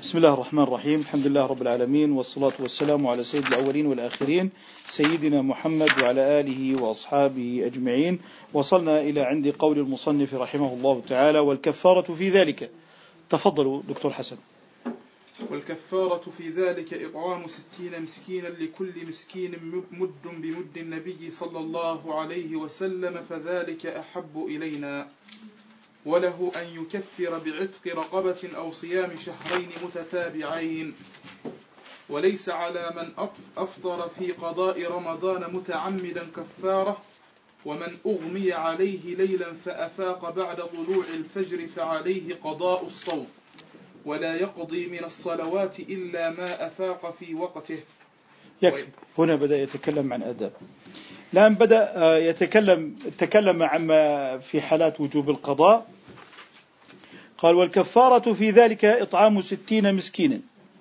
بسم الله الرحمن الرحيم. الحمد لله رب العالمين، والصلاة والسلام على سيد الأولين والآخرين سيدنا محمد وعلى آله وأصحابه أجمعين. وصلنا إلى عند قول المصنف رحمه الله تعالى: والكفارة في ذلك. تفضلوا دكتور حسن. والكفارة في ذلك إطعام 60 مسكينا لكل مسكين مد بمد النبي صلى الله عليه وسلم، فذلك أحب إلينا. وله أن يكفر بعتق رقبة أو صيام شهرين متتابعين. وليس على من أفطر في قضاء رمضان متعمدا كفارة. ومن أغمي عليه ليلا فأفاق بعد طلوع الفجر فعليه قضاء الصوم، ولا يقضي من الصلوات إلا ما أفاق في وقته. يكفي. هنا بدأ يتكلم عن أداب. الآن بدأ يتكلم عما في حالات وجوب القضاء. قال: والكفارة في ذلك إطعام 60 مسكينا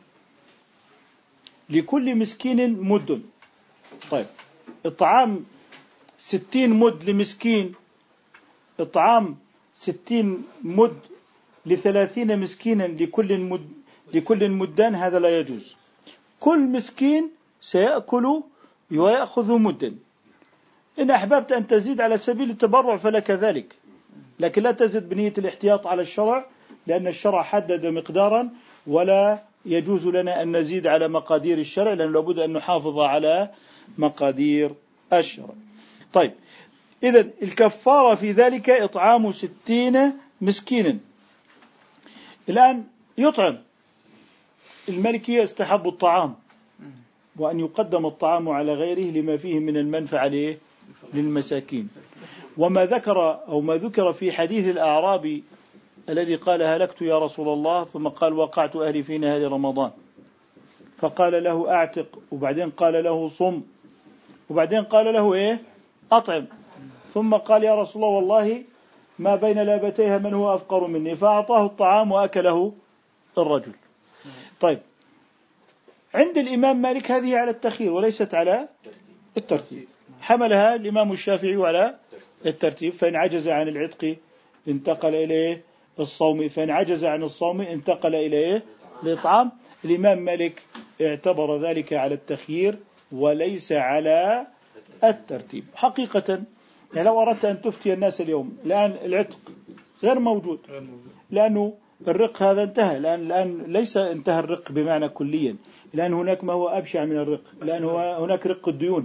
لكل مسكين مد. طيب، إطعام 60 مد لمسكين، إطعام 60 مد ل30 مسكينا لكل مدان، هذا لا يجوز. كل مسكين سيأكل ويأخذ مدا. إن أحببت أن تزيد على سبيل التبرع فلك ذلك، لكن لا تزد بنية الاحتياط على الشرع، لأن الشرع حدد مقدارا ولا يجوز لنا أن نزيد على مقادير الشرع، لأن لابد أن نحافظ على مقادير الشرع. طيب، إذن الكفارة في ذلك إطعام 60 مسكينا. الآن يطعم. المالكية يستحب الطعام، وأن يقدم الطعام على غيره لما فيه من المنفعة للمساكين. وما ذكر في حديث الأعرابي الذي قال: هلكت يا رسول الله، ثم قال: وقعت أهلي في نهار رمضان، فقال له: أعتق، وبعدين قال له: صم، وبعدين قال له: أطعم، ثم قال: يا رسول الله والله ما بين لابتيها من هو أفقر مني، فأعطاه الطعام وأكله الرجل. طيب، عند الإمام مالك هذه على التخيير وليست على الترتيب. حملها الإمام الشافعي على الترتيب، فإن عجز عن العتق انتقل إليه الصوم، فإن عجز عن الصوم انتقل إليه الإطعام. الإمام مالك اعتبر ذلك على التخيير وليس على الترتيب. حقيقة يعني لو أردت أن تفتي الناس اليوم، الآن العتق غير موجود، لأنه الرق هذا انتهى. الآن ليس انتهى الرق بمعنى كليا، الآن هناك ما هو أبشع من الرق، الآن هناك رق الديون.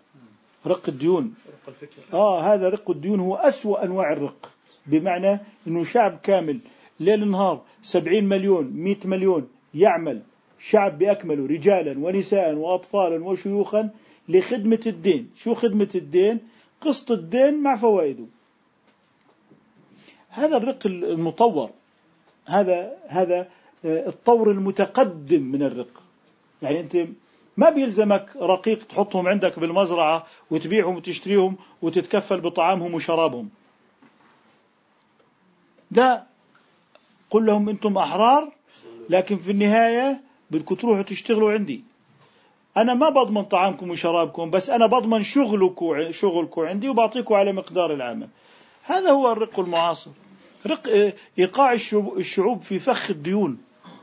هذا رق الديون هو أسوأ أنواع الرق، بمعنى أنه شعب كامل ليل نهار 70 مليون 100 مليون يعمل، شعب بأكمله رجالا ونساء وأطفالا وشيوخا لخدمة الدين. شو خدمة الدين؟ قسط الدين مع فوائده. هذا الرق المطور، هذا الطور المتقدم من الرق. يعني أنت ما بيلزمك رقيق تحطهم عندك بالمزرعة وتبيعهم وتشتريهم وتتكفل بطعامهم وشرابهم. ده قل لهم أنتم أحرار، لكن في النهاية بدكم تروحوا تشتغلوا عندي. أنا ما بضمن طعامكم وشرابكم، بس أنا بضمن شغلكم عندي وبعطيكم على مقدار العمل. هذا هو الرق المعاصر، رق إيقاع الشعوب في فخ الديون.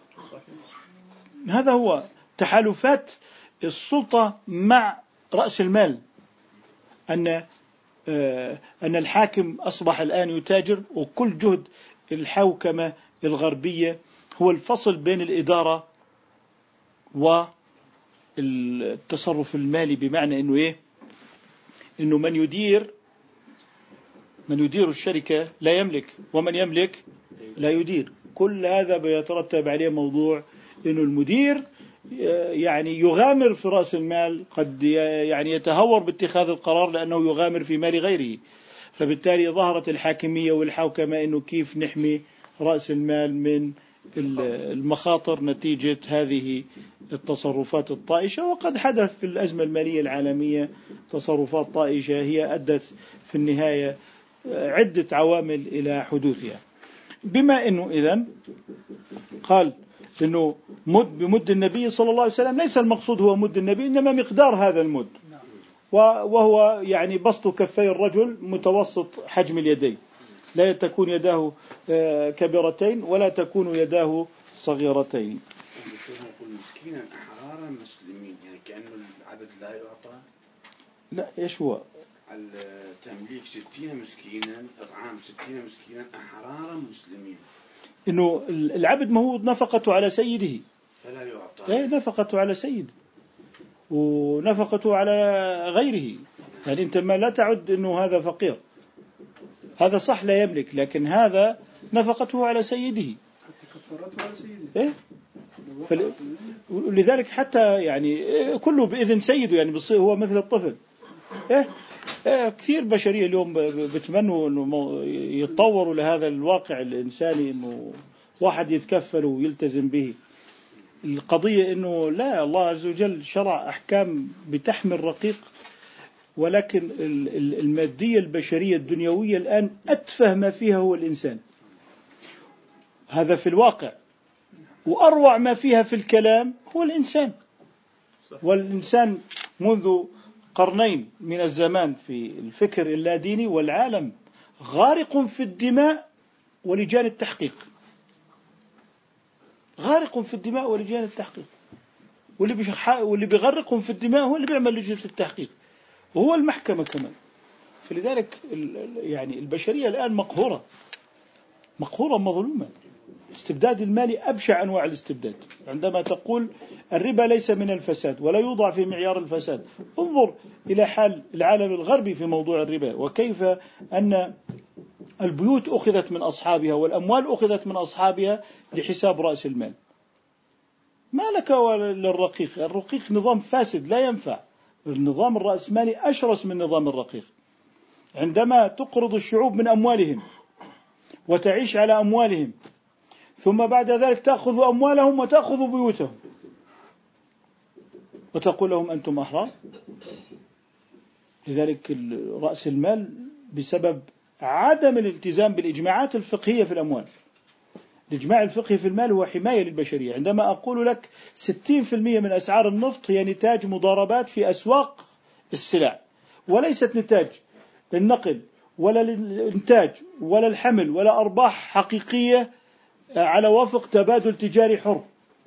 هذا هو تحالفات السلطة مع رأس المال. أن الحاكم أصبح الآن يتاجر، وكل جهد الحوكمة الغربية هو الفصل بين الإدارة والتصرف المالي، بمعنى إنه من يدير الشركة لا يملك، ومن يملك لا يدير. كل هذا بيترتب عليه موضوع إنه المدير يعني يغامر في رأس المال، قد يعني يتهور باتخاذ القرار لأنه يغامر في مال غيره. فبالتالي ظهرت الحاكمية والحوكمة إنه كيف نحمي رأس المال من المخاطر نتيجة هذه التصرفات الطائشة. وقد حدث في الأزمة المالية العالمية تصرفات طائشة هي أدت في النهاية عدة عوامل إلى حدوثها. بما إنه إذن قال إنه مد بمد النبي صلى الله عليه وسلم، ليس المقصود هو مد النبي، إنما مقدار هذا المد، وهو يعني بسط كفي الرجل متوسط حجم اليدين. لا تكون يداه كبيرتين ولا تكون يداه صغيرتين. يقول مسكينا أحرارا مسلمين، يعني كأنه العدد لا يعطى. لا، إيش هو التمليك 60 مسكينا، إطعام 60 مسكينا أحرارا مسلمين، إنه العبد ما هو نفقته على سيده فلا يعطى. إيه، نفقته على سيد ونفقته على غيره. يعني أنت ما لا تعد أنه هذا فقير، هذا صح لا يملك، لكن هذا نفقته على سيده. كفارته على سيده. إيه؟ ولذلك حتى يعني كله بإذن سيده، يعني هو مثل الطفل. كثير بشرية اليوم بتمنوا أنه يتطوروا لهذا الواقع الإنساني، أنه واحد يتكفل ويلتزم به. القضية أنه لا، الله عز وجل شرع أحكام بتحمي الرقيق، ولكن المادية البشرية الدنيوية الآن أتفه ما فيها هو الإنسان، هذا في الواقع، وأروع ما فيها في الكلام هو الإنسان. والإنسان منذ قرنين من الزمان في الفكر اللاديني والعالم غارق في الدماء ولجان التحقيق، غارق في الدماء ولجان التحقيق، واللي بيغرقهم في الدماء هو اللي بيعمل لجنة التحقيق وهو المحكمة كمان. فلذلك يعني البشرية الآن مقهورة مظلومة. الاستبداد المالي أبشع أنواع الاستبداد. عندما تقول الربا ليس من الفساد ولا يوضع في معيار الفساد، انظر إلى حال العالم الغربي في موضوع الربا، وكيف أن البيوت أخذت من أصحابها والأموال أخذت من أصحابها لحساب رأس المال. ما لك وللرقيق؟ الرقيق نظام فاسد لا ينفع. النظام الرأسمالي أشرس من نظام الرقيق. عندما تقرض الشعوب من أموالهم وتعيش على أموالهم، ثم بعد ذلك تأخذ أموالهم وتأخذ بيوتهم وتقول لهم أنتم أحرار. لذلك رأس المال بسبب عدم الالتزام بالإجماعات الفقهية في الأموال. الإجماع الفقهي في المال هو حماية للبشرية. عندما أقول لك 60% من أسعار النفط هي نتاج مضاربات في أسواق السلع، وليست نتاج للنقل ولا للإنتاج ولا الحمل ولا أرباح حقيقية على وفق تبادل تجاري حر.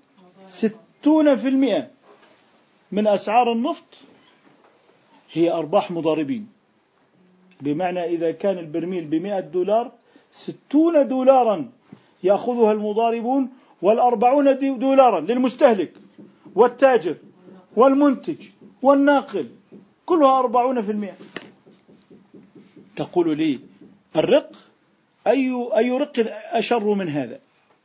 60% من أسعار النفط هي أرباح مضاربين، بمعنى إذا كان البرميل $100 $60 يأخذها المضاربون، $40 للمستهلك والتاجر والمنتج والناقل، كلها 40%. تقول لي الرق، أي رق أشر من هذا؟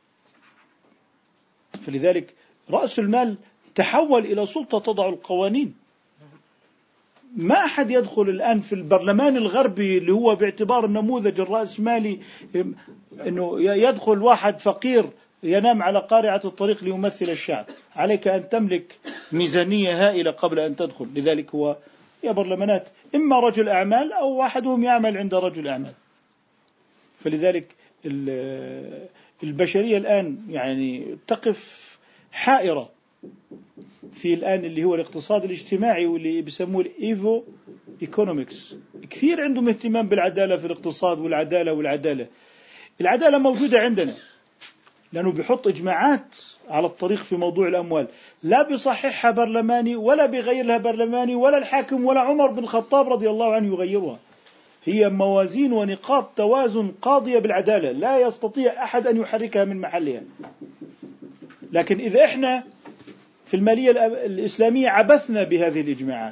فلذلك رأس المال تحول إلى سلطة تضع القوانين. ما أحد يدخل الآن في البرلمان الغربي اللي هو باعتبار النموذج الرأسمالي، أنه يدخل واحد فقير ينام على قارعة الطريق ليمثل الشعب. عليك أن تملك ميزانية هائلة قبل أن تدخل. لذلك هو يا برلمانات إما رجل أعمال أو واحدهم يعمل عند رجل أعمال. فلذلك البشرية الآن يعني تقف حائرة في الآن اللي هو الاقتصاد الاجتماعي، واللي بيسموه الإيفو إيكونوميكس. كثير عندهم اهتمام بالعدالة في الاقتصاد، والعدالة العدالة موجودة عندنا، لأنه بيحط إجماعات على الطريق في موضوع الأموال، لا بيصححها برلماني ولا بيغير لها برلماني ولا الحاكم ولا عمر بن الخطاب رضي الله عنه يغيرها. هي موازين ونقاط توازن قاضية بالعدالة، لا يستطيع أحد أن يحركها من محلها. لكن إذا إحنا في المالية الإسلامية عبثنا بهذه الإجماعات،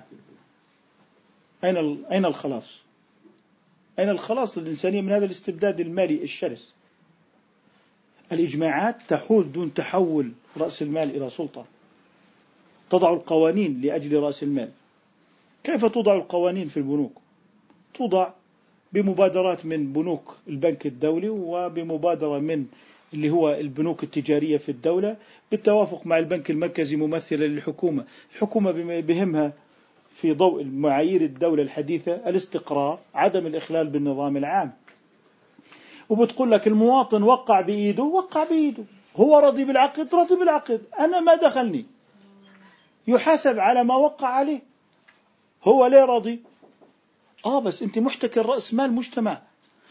أين الخلاص؟ أين الخلاص للإنسانية من هذا الاستبداد المالي الشرس؟ الإجماعات تحول دون تحول رأس المال إلى سلطة، تضع القوانين لأجل رأس المال. كيف توضع القوانين في البنوك؟ توضع بمبادرات من بنوك البنك الدولي، وبمبادرة من اللي هو البنوك التجارية في الدولة، بالتوافق مع البنك المركزي ممثلة للحكومة. الحكومة بهمها في ضوء معايير الدولة الحديثة الاستقرار، عدم الإخلال بالنظام العام. وبتقول لك المواطن وقع بإيده، هو رضي بالعقد، أنا ما دخلني، يحاسب على ما وقع عليه. هو ليه راضي؟ بس أنت محتكر رأس مال مجتمع،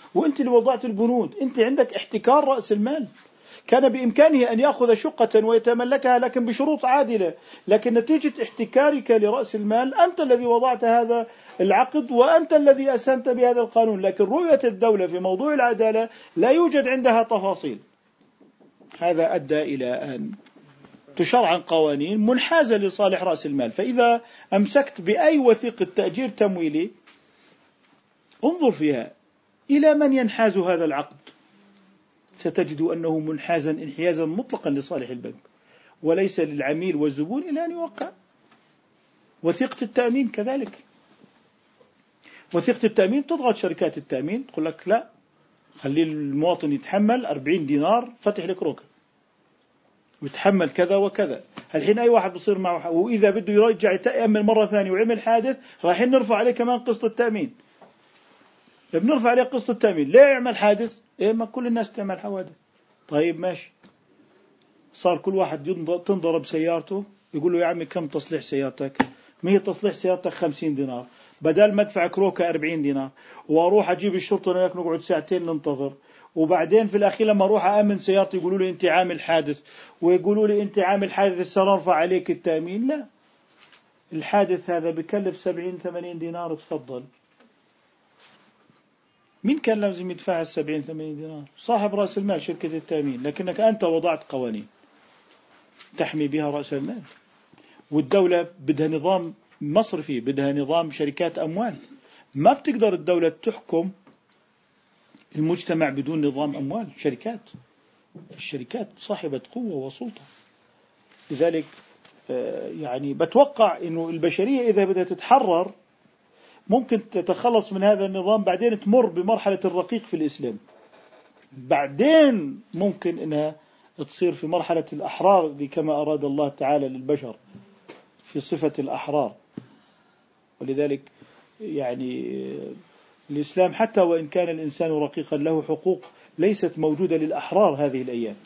وأنت اللي وضعت البنود، أنت عندك احتكار رأس المال. كان بإمكانه أن يأخذ شقة ويتملكها لكن بشروط عادلة، لكن نتيجة احتكارك لرأس المال أنت الذي وضعت هذا العقد وأنت الذي أسهمت بهذا القانون. لكن رؤية الدولة في موضوع العدالة لا يوجد عندها تفاصيل. هذا أدى إلى أن تشرع قوانين منحازة لصالح رأس المال. فإذا أمسكت بأي وثيقة تأجير تمويلي انظر فيها إلى من ينحاز هذا العقد، ستجد أنه منحازا انحيازا مطلقا لصالح البنك وليس للعميل والزبون إلى أن يوقع. وثيقة التأمين كذلك، وثيقة التأمين تضغط شركات التأمين تقول لك لا، خلي المواطن يتحمل 40 دينار فتح لك ركن ويتحمل كذا وكذا. الحين أي واحد بصير معه وإذا بده يرجع يتأمل مرة ثانية وعمل حادث رايحين نرفع عليه كمان قسط التأمين، بنرفع عليه قسط التأمين. ليه يعمل حادث؟ إيه ما كل الناس تعمل حوادث. طيب ماشي، صار كل واحد تنضرب سيارته يقول له يا عمي كم تصليح سيارتك؟ ما هي تصليح سيارتك 50 دينار، بدل ما ادفع كروكة 40 دينار واروح اجيب الشرطة هناك نقعد ساعتين ننتظر، وبعدين في الأخير لما أروح أأمن سيارتي يقولوا لي أنت عامل حادث، ويقولوا لي أنت عامل حادث سنرفع عليك التأمين. لا، الحادث هذا بكلف 70-80 دينار، تفضل. مين كان لازم يدفع 70-80 دينار؟ صاحب رأس المال شركة التأمين، لكنك أنت وضعت قوانين تحمي بها رأس المال. والدولة بدها نظام مصرفي، بدها نظام شركات أموال. ما بتقدر الدولة تحكم المجتمع بدون نظام أموال. الشركات صاحبة قوة وسلطة. لذلك يعني بتوقع إنه البشرية إذا بدها تتحرر ممكن تتخلص من هذا النظام، بعدين تمر بمرحلة الرقيق في الإسلام، بعدين ممكن إنها تصير في مرحلة الأحرار كما أراد الله تعالى للبشر في صفة الأحرار. ولذلك يعني الإسلام حتى وإن كان الإنسان رقيقا له حقوق ليست موجودة للأحرار هذه الأيام.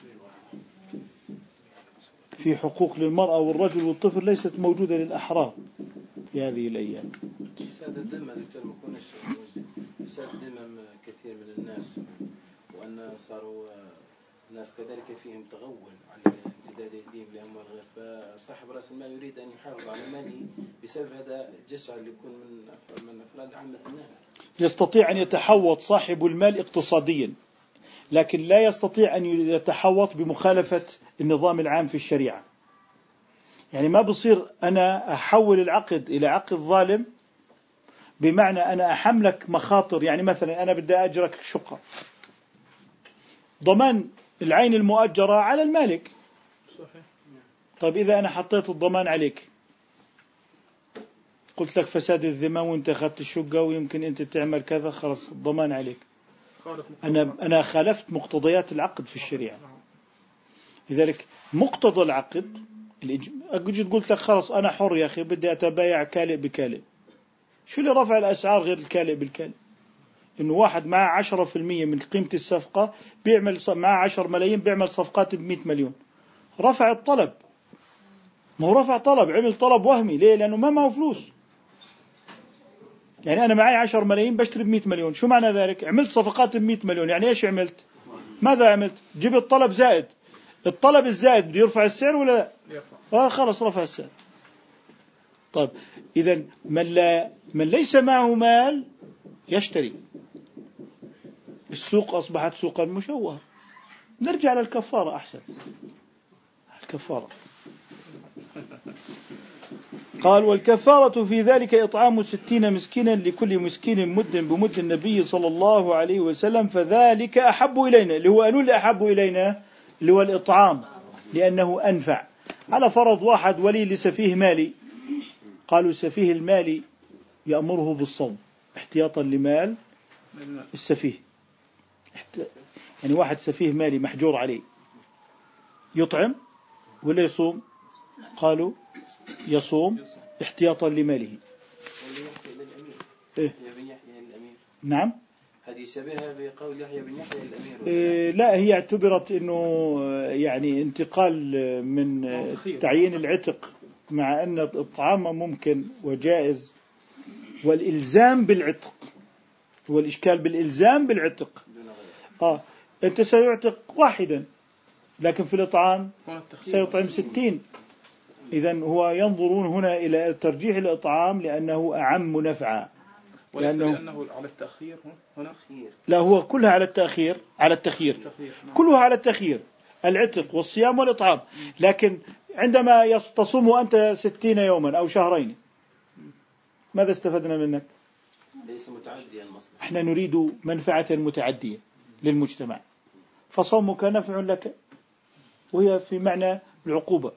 في حقوق للمرأة والرجل والطفل ليست موجودة للأحرار في هذه الأيام. فساد الذمة دكتور ما كناش فساد ذمم كثير من الناس، وأن صاروا الناس كذلك فيهم تغول عن امتداد يديهم لأموال غير، فصاحب رأس المال يريد أن يحافظ على ماله بسبب هذا الجشع اللي يكون من أفراد عامة الناس. يستطيع أن يتحوط صاحب المال اقتصاديا، لكن لا يستطيع أن يتحوط بمخالفة النظام العام في الشريعة. يعني ما بصير أنا أحول العقد إلى عقد ظالم، بمعنى أنا أحملك مخاطر. يعني مثلا أنا بدي أجرك شقة، ضمان العين المؤجرة على المالك. صحيح. طيب إذا أنا حطيت الضمان عليك، قلت لك فساد الذمة وانت أخذت الشقة ويمكن أنت تعمل كذا، خلاص الضمان عليك. أنا خالفت مقتضيات العقد في الشريعة. لذلك مقتضى العقد أجد قلت لك خلاص أنا حر يا أخي، بدي أتبايع كالئ بكالئ. شو اللي رفع الأسعار غير الكالئ بالكالئ؟ إنه واحد معه 10% من قيمة الصفقة بيعمل معه 10 ملايين بيعمل صفقات ب100 مليون. رفع الطلب، ما هو رفع طلب، عمل طلب وهمي. ليه؟ لأنه ما معه فلوس. يعني أنا معي 10 ملايين بشتري ب100 مليون، شو معنى ذلك؟ عملت صفقات ب100 مليون. يعني إيش عملت؟ ماذا عملت؟ جبت طلب زائد. الطلب الزائد بده يرفع السعر ولا لا؟ يرفع. خلاص رفع السعر. طيب إذن من ليس معه مال يشتري. السوق أصبحت سوقا مشوهة. نرجع للكفارة أحسن. الكفارة قال والكفارة في ذلك إطعام 60 مسكينا لكل مسكين مد بمد النبي صلى الله عليه وسلم، فذلك أحب إلينا. اللي هو قالوا اللي أحب إلينا اللي هو الإطعام، لأنه أنفع. على فرض واحد ولي لسفيه مالي، قالوا سفيه المال يأمره بالصوم احتياطا لمال السفيه. يعني واحد سفيه مالي محجور عليه، يطعم ولا يصوم؟ قالوا يصوم احتياطا لماله. إيه؟ نعم. هذه شبيهة بقول يحيى بن يحيى الأمير. لا، هي اعتبرت إنه يعني انتقال من تعيين العتق، مع أن الطعام ممكن وجائز، والإلزام بالعتق هو الإشكال بالإلزام بالعتق. أنت سيعتق واحدا، لكن في الإطعام سيطعم 60. إذن هو ينظرون هنا إلى ترجيح الإطعام لأنه أعم نفعا، لأنه على التأخير هنا. لا، هو كلها على التأخير، على التخيير، كلها على التخيير، العتق والصيام والإطعام. لكن عندما تصوم أنت 60 يوما أو شهرين، ماذا استفدنا منك؟ ليس متعديا مصلحة. احنا نريد منفعة متعدية للمجتمع، فصومك نفع لك، وهي في معنى العقوبة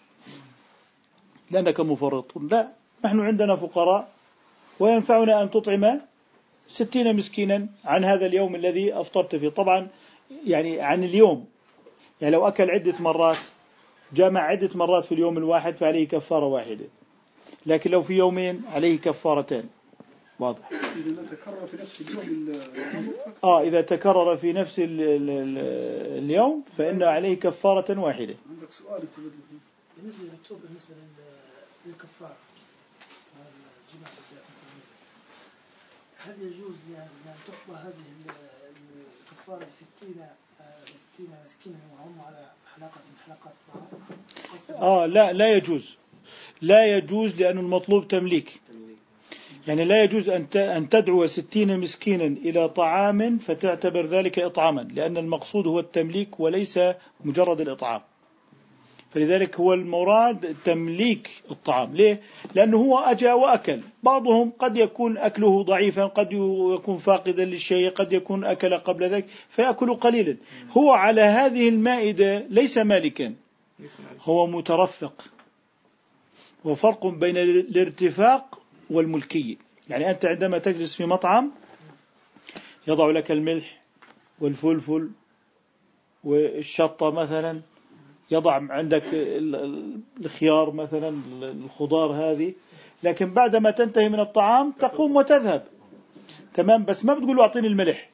لأنك مفرط. لا، نحن عندنا فقراء وينفعنا أن تطعم 60 مسكينا عن هذا اليوم الذي أفطرت فيه. طبعا يعني عن اليوم، يعني لو أكل عدة مرات، جامع عدة مرات في اليوم الواحد، فعليه كفارة واحدة، لكن لو في يومين عليه كفارتان. واضح؟ إذا تكرر في نفس اليوم إذا تكرر في نفس اليوم فإن عليه كفارة واحدة. عندك سؤال بالنسبة للدكتور، بالنسبة للكفارة الجماعة، هل يجوز لأن تحظى هذه الكفارة 60 مسكينا وهم على حلقة من حلقات الطعام؟ لا يجوز، لا يجوز، لأن المطلوب تمليك. يعني لا يجوز أن تدعو 60 مسكينا إلى طعام فتعتبر ذلك إطعاما، لأن المقصود هو التمليك وليس مجرد الإطعام. فلذلك هو المراد تمليك الطعام. ليه؟ لأنه هو أجا وأكل. بعضهم قد يكون أكله ضعيفا، قد يكون فاقدا للشيء، قد يكون أكل قبل ذلك فيأكل قليلا. هو على هذه المائدة ليس مالكا، هو مترفق. وفرق بين الارتفاق والملكية. يعني أنت عندما تجلس في مطعم يضع لك الملح والفلفل والشطة مثلا، يضع عندك الخيار مثلا، الخضار هذه، لكن بعدما تنتهي من الطعام تقوم وتذهب. تمام، بس ما بتقول له أعطيني الملح.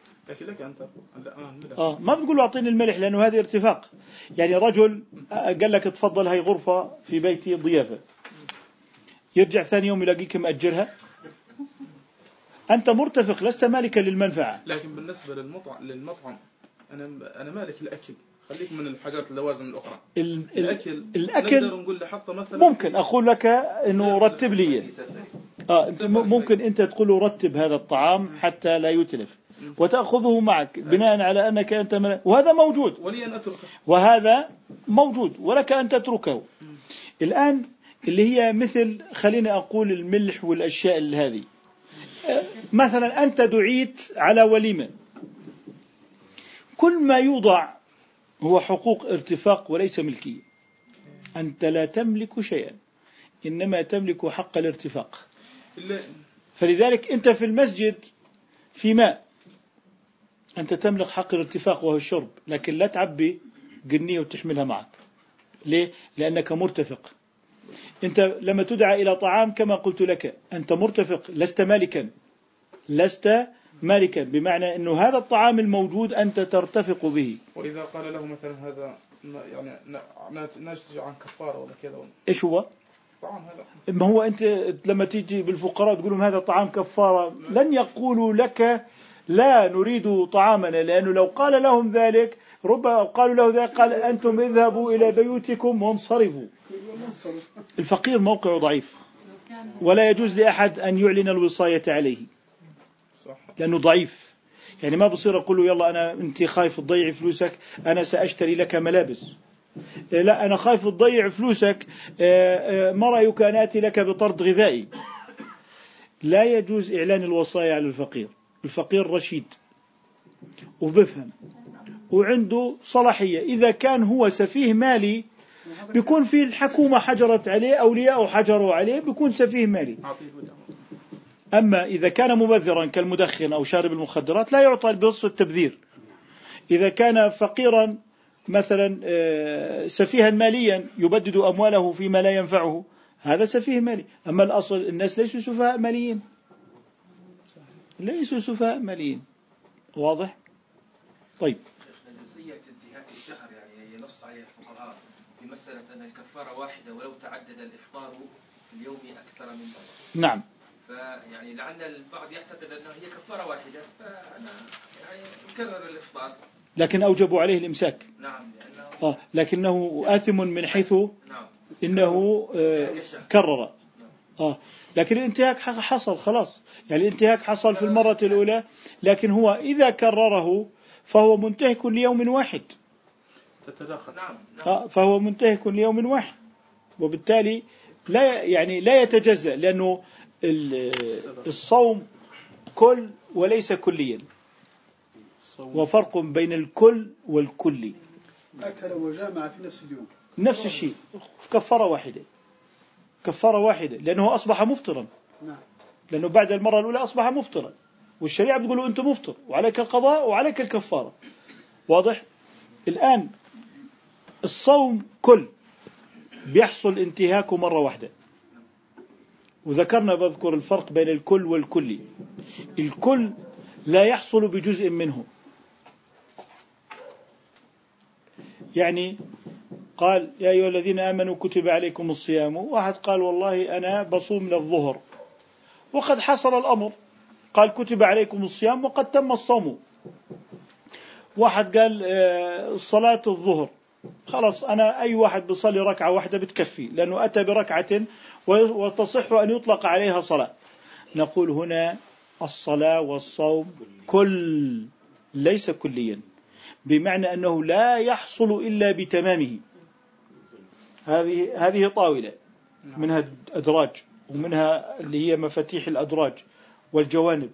ما بتقول له أعطيني الملح، لأنه هذه ارتفاق. يعني رجل قال لك تفضل هاي غرفة في بيتي ضيافة، يرجع ثاني يوم يلاقيك مأجرها، أنت مرتفق، لست مالكا للمنفعة. لكن بالنسبة للمطعم أنا مالك الأكل، خليك من الحاجات اللوازم الأخرى. الأكل نقدر نقول له حتى مثلا، ممكن أقول لك إنه رتب لي. ممكن أنت تقول له رتب هذا الطعام حتى لا يتلف، وتأخذه معك بناء على أنك أنت وهذا موجود، ولي أن أتركه، وهذا موجود ولك أن تتركه. الآن اللي هي مثل، خليني أقول الملح والأشياء هذه، مثلا أنت دعيت على وليمة، كل ما يوضع هو حقوق ارتفاق وليس ملكية. أنت لا تملك شيئا، إنما تملك حق الارتفاق. فلذلك أنت في المسجد في ماء، أنت تملك حق الارتفاق وهو الشرب، لكن لا تعبي قنية وتحملها معك. ليه؟ لأنك مرتفق. أنت لما تدعى إلى طعام كما قلت لك أنت مرتفق، لست مالكا، لست مالكا، بمعنى أنه هذا الطعام الموجود أنت ترتفق به. وإذا قال له مثلا هذا يعني ناتج عن كفارة ولا كذا، إيش هو طعام هذا؟ ما هو أنت لما تيجي بالفقراء تقول لهم هذا طعام كفارة، لن يقولوا لك لا نريد طعامنا، لأنه لو قال لهم ذلك ربما قالوا له ذلك قال أنتم اذهبوا إلى بيوتكم وانصرفوا. الفقير موقعه ضعيف، ولا يجوز لأحد أن يعلن الوصاية عليه لأنه ضعيف. يعني ما بصير أقول له يلا أنت خايف تضيع فلوسك، أنا سأشتري لك ملابس. لا، أنا خايف تضيع فلوسك، ما رأيك أن آتي لك بطرد غذائي. لا يجوز إعلان الوصايا على الفقير. الفقير رشيد وبفهم وعنده صلاحية. إذا كان هو سفيه مالي بيكون في الحكومة حجرت عليه، أولياء حجروا عليه، بيكون سفيه مالي. أما إذا كان مبذرا كالمدخن أو شارب المخدرات لا يعطى بوصف التبذير. إذا كان فقيرا مثلا سفيها ماليا يبدد أمواله فيما لا ينفعه، هذا سفيه مالي. أما الأصل الناس ليسوا سفهاء ماليين، ليسوا سفهاء ماليين. واضح؟ طيب، جزئية انتهاء الشهر يعني ينص عليها الفقهاء في مسألة أن الكفارة واحدة ولو تعدد الإفطار في اليوم أكثر من. نعم، فيعني لعل البعض يعتقد أنه هي كفارة واحدة، فأنا يعني نكرر الإفطار. لكن أوجبوا عليه الإمساك. نعم لأنه لكنه آثم من حيث نعم إنه كرر. لكن الانتهاك حصل خلاص، يعني الانتهاك حصل في المرة الأولى، لكن هو إذا كرره فهو منتهك ليوم واحد. نعم. فهو منتهك ليوم واحد، وبالتالي لا يتجزأ، لأنه الصوم كل وليس كليا، وفرق بين الكل والكلي. أكل وجامع في نفس اليوم نفس الشيء، كفارة واحدة لأنه أصبح مفطرا. نعم. لأنه بعد المرة الأولى أصبح مفطرا، والشريعة بتقول له أنت مفطر وعليك القضاء وعليك الكفارة. واضح؟ الآن الصوم كل بيحصل انتهاكه مرة واحدة، وذكرنا بذكر الفرق بين الكل والكلي. الكل لا يحصل بجزء منه، يعني قال يا أيها الذين آمنوا كتب عليكم الصيام، واحد قال والله أنا بصوم للظهر وقد حصل الأمر، قال كتب عليكم الصيام وقد تم الصوم. واحد قال صلاة الظهر خلاص أنا أي واحد بصلي ركعة واحدة بتكفي، لأنه أتى بركعة وتصح أن يطلق عليها صلاة. نقول هنا الصلاة والصوم كل ليس كليا، بمعنى أنه لا يحصل إلا بتمامه. هذه طاولة منها أدراج، ومنها اللي هي مفاتيح الأدراج والجوانب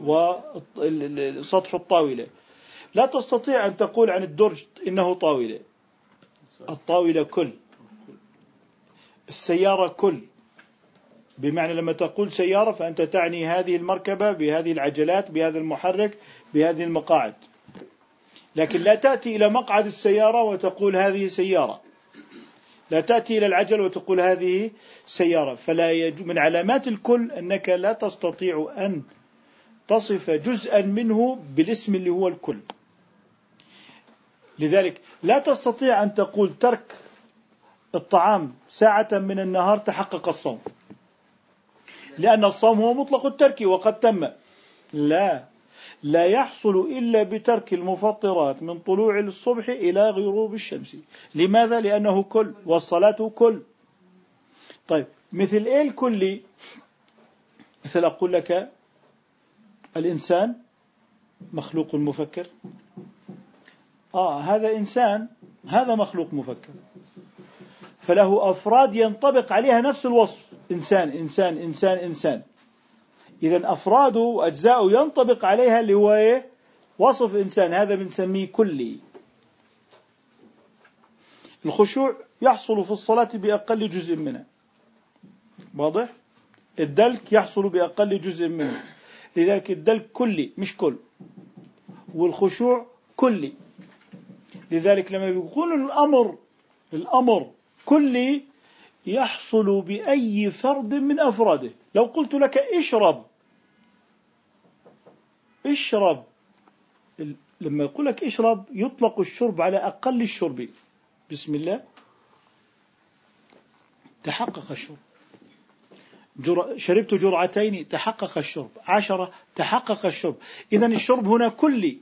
وسطح الطاولة. لا تستطيع أن تقول عن الدرج إنه طاولة. الطاولة كل، السيارة كل، بمعنى لما تقول سيارة فأنت تعني هذه المركبة بهذه العجلات بهذا المحرك بهذه المقاعد، لكن لا تأتي إلى مقعد السيارة وتقول هذه سيارة، لا تأتي إلى العجل وتقول هذه سيارة. فلا من علامات الكل أنك لا تستطيع أن تصف جزءا منه بالاسم اللي هو الكل. لذلك لا تستطيع أن تقول ترك الطعام ساعة من النهار تحقق الصوم، لأن الصوم هو مطلق الترك وقد تم. لا يحصل إلا بترك المفطرات من طلوع الصبح إلى غروب الشمس. لماذا؟ لأنه كل، والصلاة كل. طيب مثل إيه الكلي؟ مثل أقول لك الإنسان مخلوق مفكر. هذا إنسان، هذا مخلوق مفكر، فله أفراد ينطبق عليها نفس الوصف، إنسان إنسان إنسان إنسان. إذن أفراده وأجزاؤه ينطبق عليها اللي هو وصف إنسان، هذا بنسميه كلي. الخشوع يحصل في الصلاة بأقل جزء منها، واضح؟ الدلك يحصل بأقل جزء منه، لذلك الدلك كلي مش كل، والخشوع كلي. لذلك لما بيقول الأمر كلي يحصل بأي فرد من أفراده. لو قلت لك اشرب، لما يقول لك اشرب يطلق الشرب على أقل الشرب. بسم الله تحقق الشرب. شربت جرعتين تحقق الشرب، 10 تحقق الشرب. إذن الشرب هنا كلي.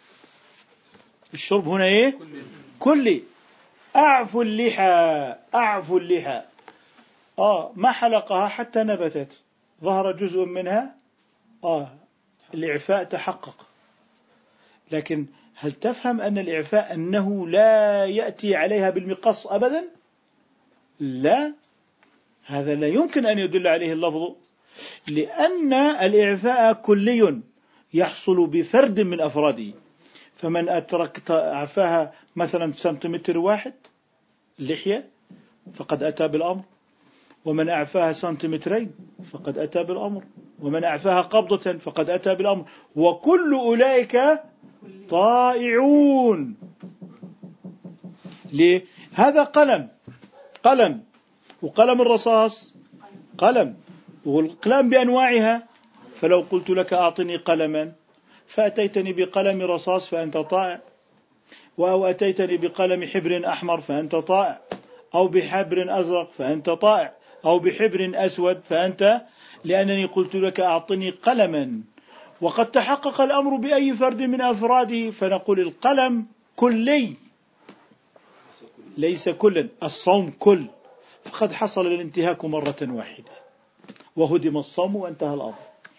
الشرب هنا إيه؟ كلي. أعفو اللحى ما حلقها حتى نبتت، ظهر جزء منها، الإعفاء تحقق. لكن هل تفهم أن الإعفاء أنه لا يأتي عليها بالمقص أبدا؟ لا، هذا لا يمكن أن يدل عليه اللفظ، لأن الإعفاء كلي يحصل بفرد من أفراده. فمن أترك عفاها مثلا سنتيمتر واحد اللحية فقد أتى بالأمر، ومن أعفاها سنتيمترين فقد أتى بالأمر، ومن أعفاها قبضة فقد أتى بالأمر، وكل أولئك طائعون. ليه؟ هذا قلم، وقلم الرصاص قلم، والقلم بأنواعها. فلو قلت لك أعطني قلما فأتيتني بقلم رصاص فأنت طائع، أو أتيتني بقلم حبر أحمر فأنت طائع، أو بحبر أزرق فأنت طائع. أو بحبر أسود فأنت، لأنني قلت لك أعطني قلما، وقد تحقق الأمر بأي فرد من أفراده، فنقول القلم كلي ليس كلا، الصوم كل، فقد حصل الانتهاك مرة واحدة وهدم الصوم وانتهى الأمر.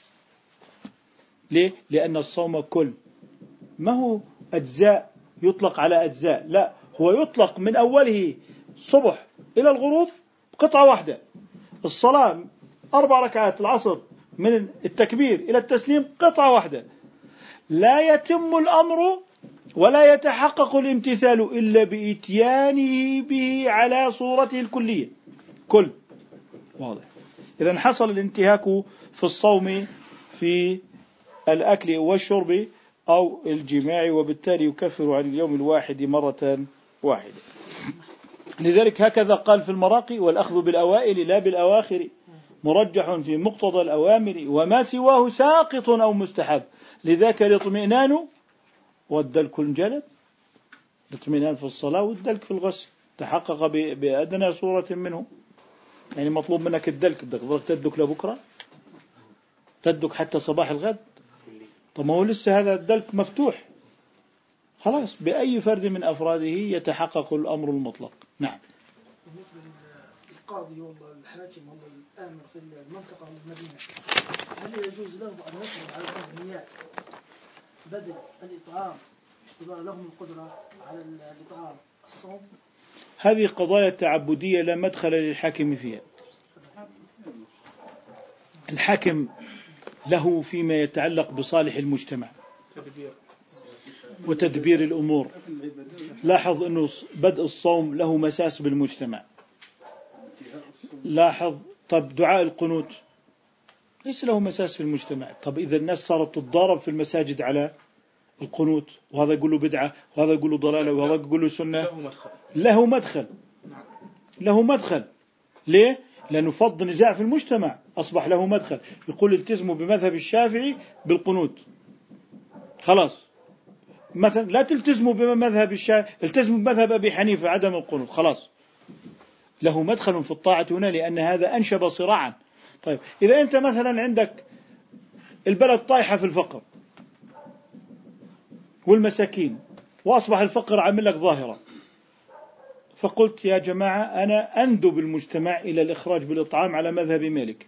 ليه؟ لأن الصوم كل، ما هو أجزاء يطلق على أجزاء، لا، هو يطلق من أوله الصبح إلى الغروب قطعة واحدة. الصلاة 4 ركعات العصر من التكبير إلى التسليم قطعة واحدة، لا يتم الأمر ولا يتحقق الامتثال إلا بإتيانه به على صورته الكلية كل. واضح؟ إذن حصل الانتهاك في الصوم في الأكل والشرب أو الجماع، وبالتالي يكفر عن اليوم الواحد مرة واحدة. لذلك هكذا قال في المراقي: والأخذ بالأوائل لا بالأواخر مرجح في مقتضى الأوامر، وما سواه ساقط أو مستحب، لذاك الاطمئنان والدلك الجلب. الاطمئنان في الصلاة والدلك في الغسل تحقق بأدنى صورة منه. يعني مطلوب منك الدلك، بدك تدلك لبكرة، تدلك حتى صباح الغد. طب ما هو لسه هذا الدلك مفتوح، خلاص بأي فرد من أفراده يتحقق الأمر المطلق. نعم. بالنسبة للقاضي والحاكم والآمر في المنطقة والمدينة، هل يجوز له أن يطلب على الأغنياء بدل الإطعام باعتبار لهم القدرة على الإطعام الصوم؟ هذه قضايا تعبدية لا مدخل للحاكم فيها. الحاكم له فيما يتعلق بصالح المجتمع وتدبير الأمور. لاحظ أنه بدء الصوم له مساس بالمجتمع. لاحظ، طب دعاء القنوت ليس له مساس في المجتمع. طب إذا الناس صارت تتضارب في المساجد على القنوت، وهذا يقول له بدعة وهذا يقول له ضلالة وهذا يقول له سنة، له مدخل. ليه؟ لأنه فض نزاع في المجتمع، أصبح له مدخل. يقول التزموا بمذهب الشافعي بالقنوت، خلاص. مثلا لا تلتزموا بمذهب الشافعي، التزموا بمذهب أبي حنيفة عدم القنوت، خلاص. له مدخل في الطاعة هنا، لأن هذا أنشب صراعا. طيب إذا أنت مثلا عندك البلد طايحة في الفقر والمساكين، وأصبح الفقر عامل لك ظاهرة، فقلت يا جماعة أنا أندب المجتمع إلى الإخراج بالإطعام على مذهب مالك،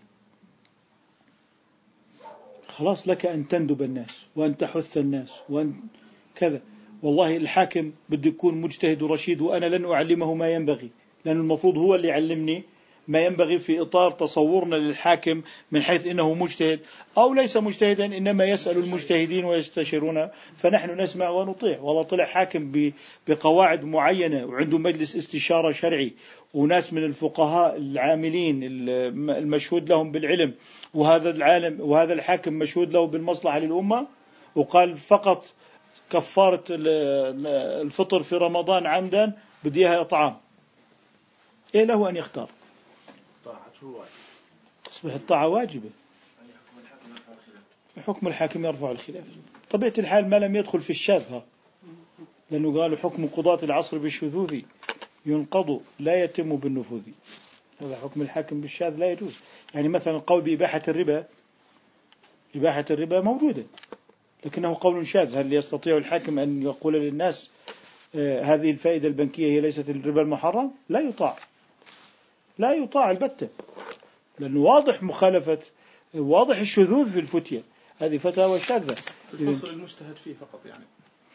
خلاص لك أن تندب الناس وأن تحث الناس وأن كذا. والله الحاكم بده يكون مجتهد ورشيد، وأنا لن أعلمه ما ينبغي، لأن المفروض هو اللي يعلمني ما ينبغي في إطار تصورنا للحاكم من حيث إنه مجتهد أو ليس مجتهدا، إنما يسأل المجتهدين ويستشيرون، فنحن نسمع ونطيع. والله طلع حاكم بقواعد معينة وعنده مجلس استشارة شرعي وناس من الفقهاء العاملين المشهود لهم بالعلم، وهذا الحاكم مشهود له بالمصلحة للأمة، وقال فقط كفارة الفطر في رمضان عمدا بدي إياها إطعام. إيه له أن يختار؟ تصبح الطاعة واجبة. حكم الحاكم يرفع الخلاف. طبيعة الحال ما لم يدخل في الشاذ، لأنه قالوا حكم قضاة العصر بالشذوذ ينقض لا يتم بالنفوذ. هذا حكم الحاكم بالشاذ لا يجوز. يعني مثلا القول بإباحة الربا، إباحة الربا موجودة لكنه قول شاذ. هل يستطيع الحاكم أن يقول للناس هذه الفائدة البنكية هي ليست الربا المحرم؟ لا يطاع البتة، لأنه واضح مخالفة، واضح الشذوذ في الفتية. هذه فتاوى شاذة. الفصل المجتهد فيه فقط يعني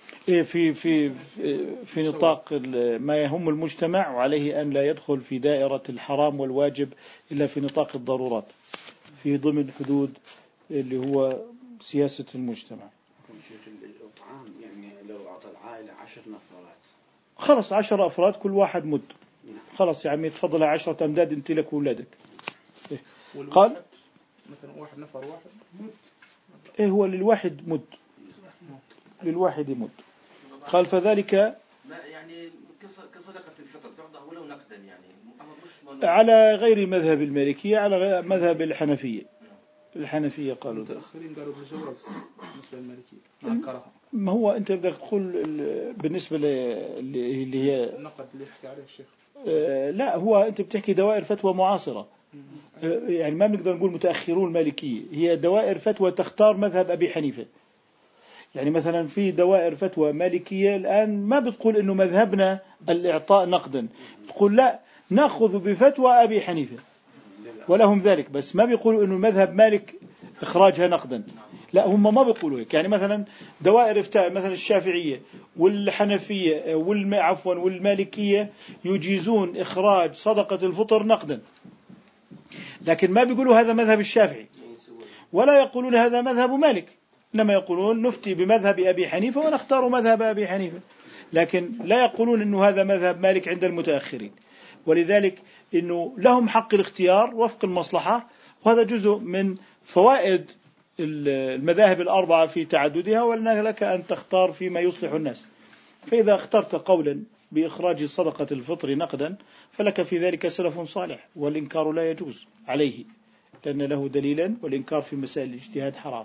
في نطاق ما يهم المجتمع، وعليه أن لا يدخل في دائرة الحرام والواجب إلا في نطاق الضرورات، في ضمن حدود اللي هو سياسة المجتمع. الإطعام يعني لو أعطى العائلة 10 نفرات، خلص 10 أفراد كل واحد مد، خلص يا عمي تفضل 10 أمداد أنت لك وولادك. قال مثلا واحد نفر واحد مد. إيه هو للواحد مد، للواحد مد. قال فذلك يعني كصدقة الفطر تعطى ولو نقدا، يعني على غير مذهب المالكية، على مذهب الحنفية قالوا المتأخرين قالوا بالجواز بالنسبة للمالكية مع الكراهة. ما هو أنت بدك تقول بالنسبة اللي هي النقد اللي يحكي عليه الشيخ. لا، هو أنت بتحكي دوائر فتوى معاصرة. يعني ما بنقدر نقول متأخرون المالكية، هي دوائر فتوى تختار مذهب أبي حنيفة. يعني مثلا في دوائر فتوى مالكية الآن ما بتقول إنه مذهبنا الإعطاء نقدا، تقول لا نأخذ بفتوى أبي حنيفة ولهم ذلك، بس ما بيقولوا إنه مذهب مالك إخراجها نقدا، لا هم ما بيقولوا هيك. يعني مثلا دوائر إفتاء مثلا الشافعية والحنفية والمالكية يجيزون إخراج صدقة الفطر نقدا، لكن ما بيقولوا هذا مذهب الشافعي ولا يقولون هذا مذهب مالك، إنما يقولون نفتي بمذهب أبي حنيفة ونختار مذهب أبي حنيفة، لكن لا يقولون إنه هذا مذهب مالك عند المتأخرين. ولذلك إنه لهم حق الاختيار وفق المصلحة، وهذا جزء من فوائد المذاهب الأربعة في تعددها، وأن لك أن تختار فيما يصلح الناس. فإذا اخترت قولا بإخراج صدقة الفطر نقدا فلك في ذلك سلف صالح، والإنكار لا يجوز عليه لأن له دليلا، والإنكار في مسائل الاجتهاد حرام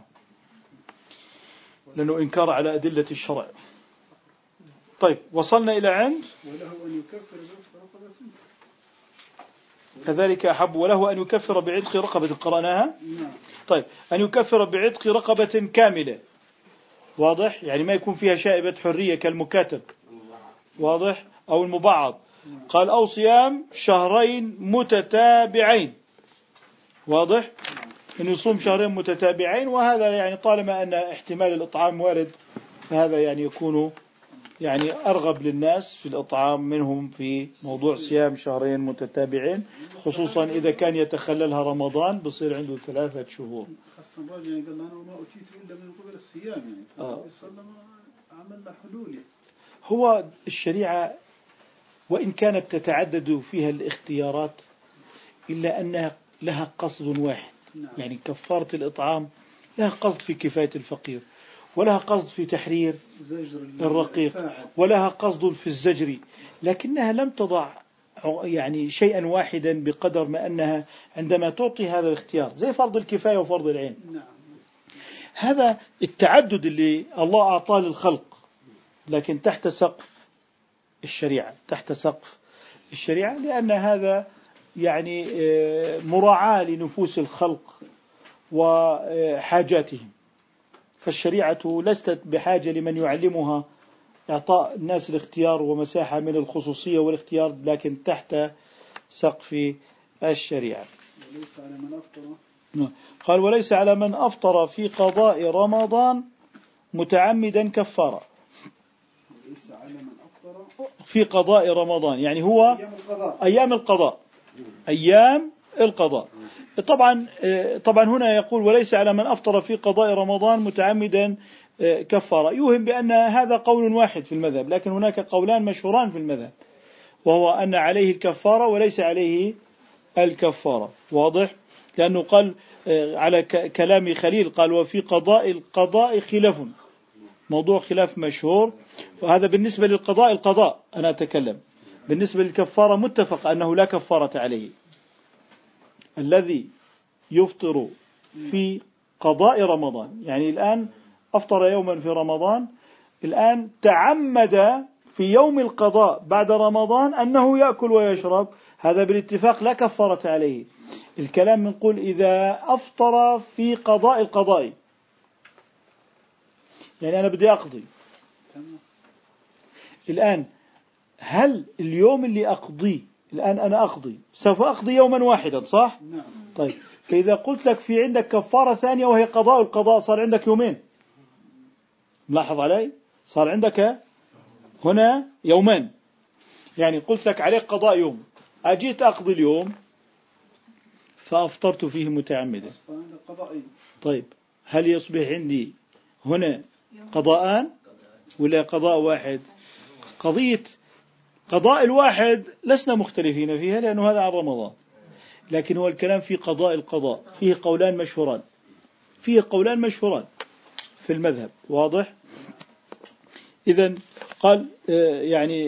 لأنه إنكار على أدلة الشرع. طيب وصلنا إلى عند وله أن يكفر برقبة، كذلك أحب وله أن يكفر بعتق رقبة، قرأناها. نعم. طيب أن يكفر بعتق رقبة كاملة، واضح، يعني ما يكون فيها شائبة حرية كالمكاتب، واضح، أو المبعض. قال أو صيام شهرين متتابعين، واضح، أن يصوم شهرين متتابعين، وهذا يعني طالما أن احتمال الإطعام وارد فهذا يعني يكون يعني أرغب للناس في الإطعام منهم في موضوع صيام شهرين متتابعين، خصوصا إذا كان يتخللها رمضان بصير عنده 3 شهور. خاصة الرجل قال أنا وما أتيت إلا من قبل الصيام، يعني صلى عمل حلول. هو الشريعة وإن كانت تتعدد فيها الاختيارات إلا أنها لها قصد واحد. نعم. يعني كفارة الإطعام لها قصد في كفاية الفقير، ولها قصد في تحرير الرقيق، ولها قصد في الزجر، لكنها لم تضع يعني شيئا واحدا بقدر ما أنها عندما تعطي هذا الاختيار زي فرض الكفاية وفرض العين. نعم. هذا التعدد اللي الله أعطاه للخلق لكن تحت سقف الشريعة، تحت سقف الشريعة، لأن هذا يعني مراعاة لنفوس الخلق وحاجاتهم. فالشريعة لست بحاجة لمن يعلمها إعطاء الناس الاختيار ومساحة من الخصوصية والاختيار، لكن تحت سقف الشريعة. وليس على من أفطر. قال وليس على من أفطر في قضاء رمضان متعمدا كفارة. وليس على من أفطر في قضاء رمضان يعني هو أيام القضاء، أيام القضاء. طبعا هنا يقول وليس على من أفطر في قضاء رمضان متعمدا كفارة، يوهم بأن هذا قول واحد في المذهب، لكن هناك قولان مشهوران في المذهب، وهو أن عليه الكفارة وليس عليه الكفارة، واضح، لأنه قال على كلام خليل قال وفي قضاء القضاء خلاف، موضوع خلاف مشهور. وهذا بالنسبة للقضاء القضاء أنا أتكلم، بالنسبة للكفارة متفق أنه لا كفارة عليه. الذي يفطر في قضاء رمضان يعني الآن أفطر يوما في رمضان، الآن تعمد في يوم القضاء بعد رمضان أنه يأكل ويشرب، هذا بالاتفاق لا كفارة عليه. الكلام نقول إذا أفطر في قضاء القضاء، يعني أنا بدي أقضي الآن، هل اليوم اللي أقضيه الآن أنا أقضي سوف أقضي يوما واحدا صح؟ نعم. طيب فإذا قلت لك في عندك كفارة ثانية وهي قضاء القضاء صار عندك يومين، ملاحظ علي، صار عندك هنا يومان، يعني قلت لك عليك قضاء يوم، أجيت أقضي اليوم فأفطرت فيه متعمدا، طيب هل يصبح عندي هنا قضاءان ولا قضاء واحد؟ قضية قضاء الواحد لسنا مختلفين فيها لأنه هذا عن رمضان، لكن هو الكلام في قضاء القضاء فيه قولان مشهوران، فيه قولان مشهوران في المذهب، واضح. إذن قال يعني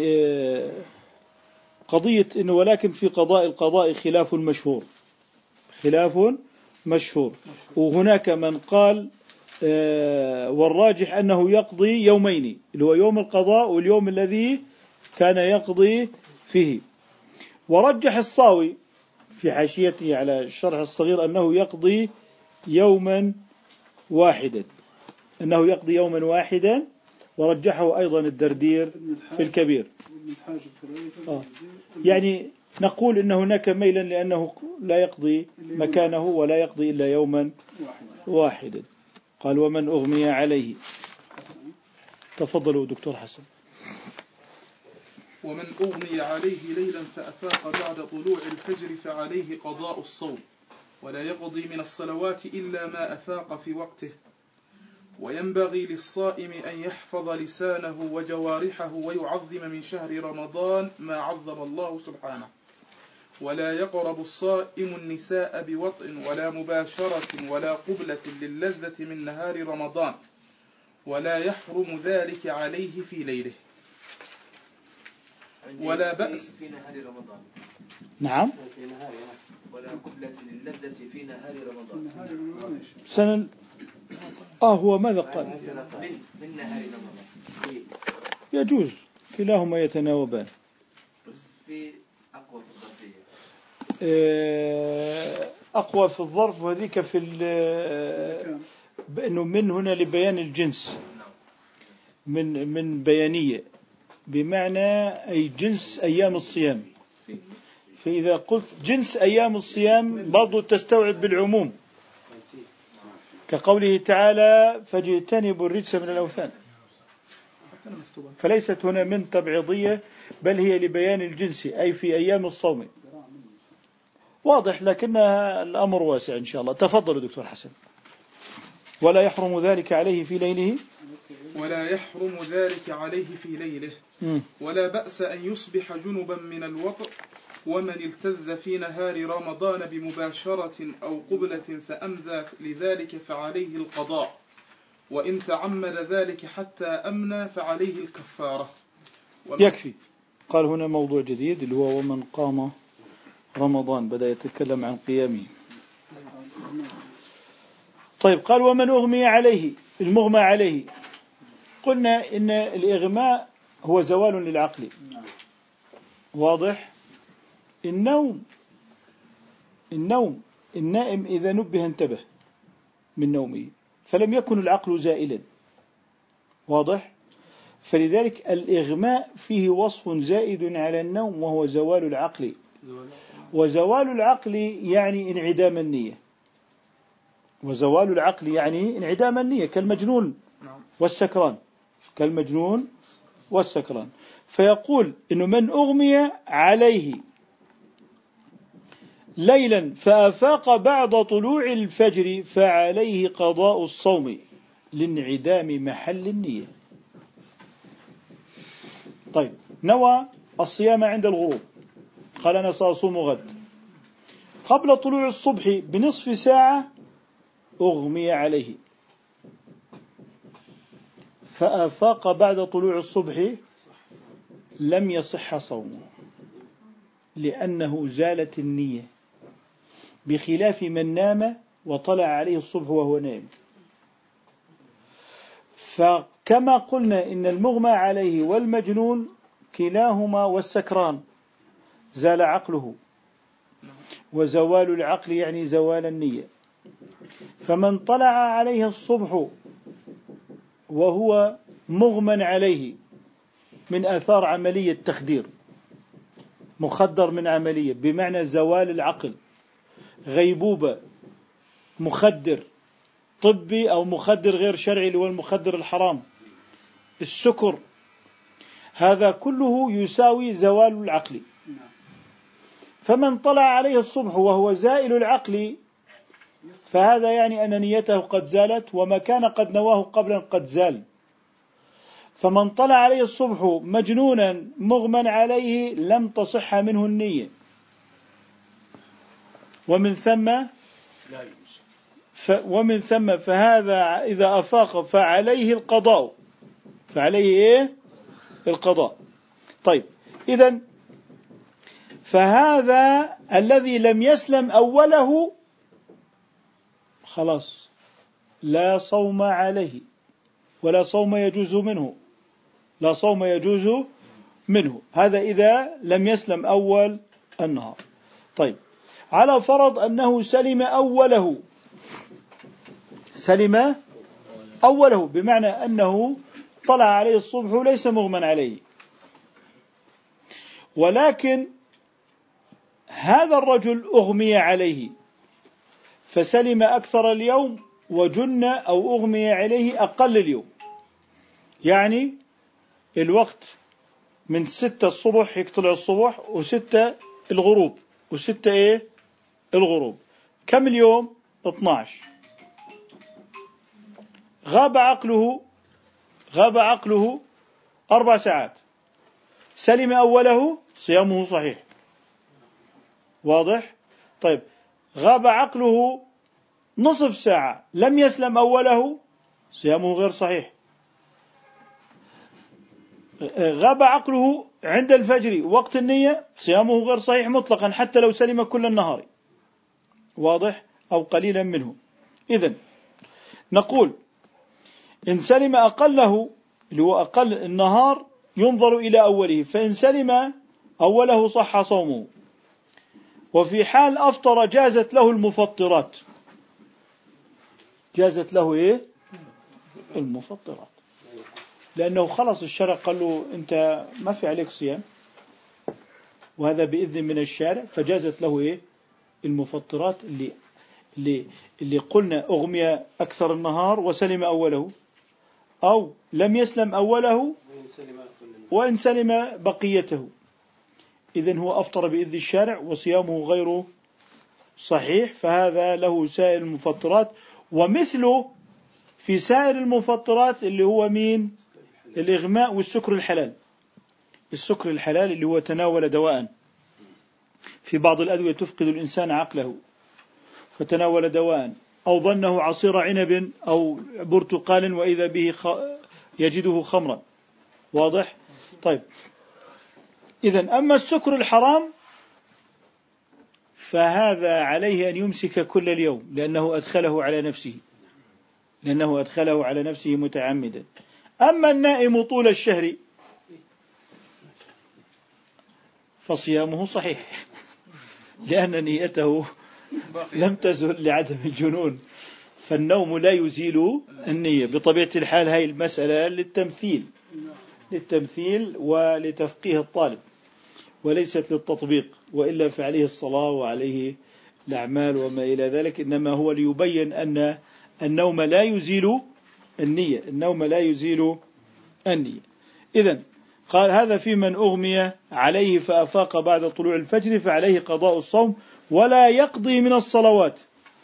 قضية إنه ولكن في قضاء القضاء خلاف مشهور، خلاف مشهور. وهناك من قال والراجح أنه يقضي يومين، اللي هو يوم القضاء واليوم الذي كان يقضي فيه. ورجح الصاوي في حاشيته على الشرح الصغير أنه يقضي يوما واحدا، أنه يقضي يوما واحدا، ورجحه أيضا الدردير في الكبير. يعني نقول إن هناك ميلا لأنه لا يقضي مكانه ولا يقضي إلا يوما واحدا. قال ومن أغمي عليه. تفضلوا دكتور حسن. ومن أغمي عليه ليلا فأفاق بعد طلوع الفجر فعليه قضاء الصوم، ولا يقضي من الصلوات إلا ما أفاق في وقته. وينبغي للصائم أن يحفظ لسانه وجوارحه ويعظم من شهر رمضان ما عظم الله سبحانه. ولا يقرب الصائم النساء بوطء ولا مباشرة ولا قبلة للذة من نهار رمضان، ولا يحرم ذلك عليه في ليله. ولا بأس في نهار رمضان. نعم. في نهار ولا قبلة للذة في نهار رمضان. سنة هو ماذا قال؟ من نهار رمضان يجوز كلاهما يتناوبان، بس في أقوى في الظرفية، أقوى في الظرف، وذيك في بأنه من هنا لبيان الجنس، من بيانية، بمعنى أي جنس أيام الصيام. فإذا قلت جنس أيام الصيام برضو تستوعب بالعموم، كقوله تعالى فاجتنبوا الرجس من الأوثان، فليست هنا من تبعيضية بل هي لبيان الجنس أي في أيام الصوم. واضح، لكن الأمر واسع إن شاء الله. تفضلوا دكتور حسن. ولا يحرم ذلك عليه في ليله. ولا يحرم ذلك عليه في ليله. ولا بأس أن يصبح جنبا من الوطء، ومن التذ في نهار رمضان بمباشرة أو قبلة فأمذى لذلك فعليه القضاء، وإن تعمد ذلك حتى أمنى فعليه الكفارة. يكفي. قال هنا موضوع جديد اللي هو ومن قام رمضان، بدأ يتكلم عن قيامه. طيب قال ومن أغمي عليه. المغمى عليه قلنا إن الإغماء هو زوال للعقل. واضح. النائم إذا نبه انتبه من نومه، فلم يكن العقل زائلا. واضح. فلذلك الإغماء فيه وصف زائد على النوم وهو زوال العقل، وزوال العقل يعني انعدام النية، وزوال العقل يعني انعدام النية، كالمجنون والسكران، كالمجنون والسكران. فيقول إنه من أغمي عليه ليلا فأفاق بعد طلوع الفجر فعليه قضاء الصوم لانعدام محل النية. طيب نوى الصيام عند الغروب، قال أنا سأصوم غد، قبل طلوع الصبح بنصف ساعة أغمي عليه فأفاق بعد طلوع الصبح، لم يصح صومه لأنه زالت النية، بخلاف من نام وطلع عليه الصبح وهو نائم. فكما قلنا إن المغمى عليه والمجنون كلاهما والسكران زال عقله، وزوال العقل يعني زوال النية. فمن طلع عليه الصبح وهو مغمى عليه من آثار عملية تخدير، مخدر من عملية بمعنى زوال العقل، غيبوبة، مخدر طبي أو مخدر غير شرعي اللي هو المخدر الحرام، السكر، هذا كله يساوي زوال العقل. فمن طلع عليه الصبح وهو زائل العقل فهذا يعني أن نيته قد زالت، وما كان قد نواه قبلا قد زال. فمن طلع عليه الصبح مجنونا مغمى عليه لم تصح منه النية، ومن ثم فهذا إذا أفاق فعليه القضاء، فعليه القضاء. طيب إذن فهذا الذي لم يسلم أوله خلاص لا صوم عليه ولا صوم يجوز منه، لا صوم يجوز منه، هذا إذا لم يسلم أول النهار. طيب على فرض أنه سلم أوله بمعنى أنه طلع عليه الصبح ليس مغمى عليه، ولكن هذا الرجل أغمي عليه فسلم أكثر اليوم وجن أو أغمي عليه أقل اليوم، يعني الوقت من 6 الصبح يطلع الصبح و6 الغروب و6 الغروب، كم اليوم؟ 12. غاب عقله 4 ساعات، سلم أوله صيامه صحيح، واضح؟ طيب غاب عقله نصف ساعة لم يسلم أوله صيامه غير صحيح. غاب عقله عند الفجر وقت النية صيامه غير صحيح مطلقا حتى لو سلم كل النهار، واضح؟ أو قليلا منه. إذن نقول إن سلم أقله اللي هو أقل النهار ينظر إلى أوله، فإن سلم أوله صح صومه، وفي حال أفطر جازت له المفطرات، جازت له المفطرات، لأنه خلص الشرع قال له أنت ما في عليك صيام، وهذا بإذن من الشارع، فجازت له المفطرات اللي قلنا أغمي أكثر النهار وسلم أوله، أو لم يسلم أوله وإن سلم بقيته، إذن هو أفطر بإذن الشارع وصيامه غير صحيح، فهذا له سائر المفطرات. ومثله في سائر المفطرات اللي هو مين؟ الإغماء والسكر الحلال. السكر الحلال اللي هو تناول دواء، في بعض الأدوية تفقد الإنسان عقله، فتناول دواء أو ظنه عصير عنب أو برتقال وإذا به يجده خمرا، واضح؟ طيب إذن أما السكر الحرام فهذا عليه أن يمسك كل اليوم لأنه أدخله على نفسه متعمدا. أما النائم طول الشهر فصيامه صحيح لأن نيته لم تزل لعدم الجنون، فالنوم لا يزيل النية بطبيعة الحال. هاي المسألة للتمثيل ولتفقيه الطالب وليست للتطبيق، وإلا فعليه الصلاة وعليه الأعمال وما إلى ذلك، إنما هو ليبين أن النوم لا يزيل النية، إذن قال هذا في من أغمي عليه فأفاق بعد طلوع الفجر فعليه قضاء الصوم ولا يقضي من الصلوات.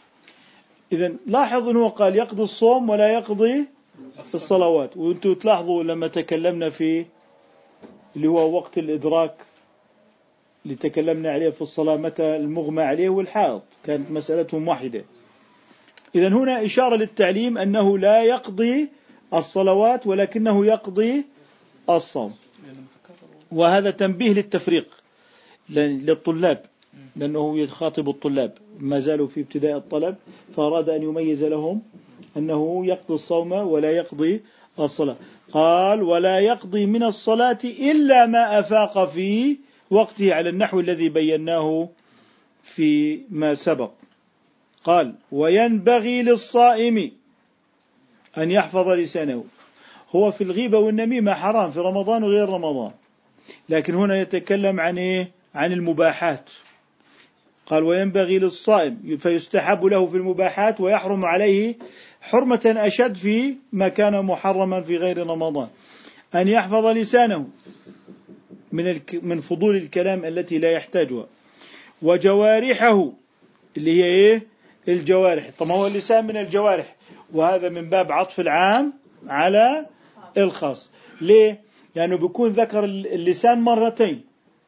إذن لاحظ أنه قال يقضي الصوم ولا يقضي الصلوات، وأنتم تلاحظوا لما تكلمنا في اللي هو وقت الإدراك اللي تكلمنا عليه في الصلاة متى المغمى عليه والحائض كانت مسألتهم واحدة. إذن هنا إشارة للتعليم أنه لا يقضي الصلوات ولكنه يقضي الصوم، وهذا تنبيه للتفريق للطلاب لأنه يخاطب الطلاب ما زالوا في ابتداء الطلب، فأراد أن يميز لهم أنه يقضي الصوم ولا يقضي الصلاة. قال ولا يقضي من الصلاة إلا ما أفاق في وقته على النحو الذي بيناه في ما سبق. قال وينبغي للصائم أن يحفظ لسانه. هو في الغيبة والنميمة حرام في رمضان وغير رمضان، لكن هنا يتكلم عن المباحات. قال وينبغي للصائم فيستحب له في المباحات ويحرم عليه حرمة أشد في ما كان محرما في غير رمضان أن يحفظ لسانه من فضول الكلام التي لا يحتاجها، وجوارحه اللي هي الجوارح. طبعا هو اللسان من الجوارح، وهذا من باب عطف العام على الخاص. ليه؟ لأنه بيكون ذكر اللسان مرتين،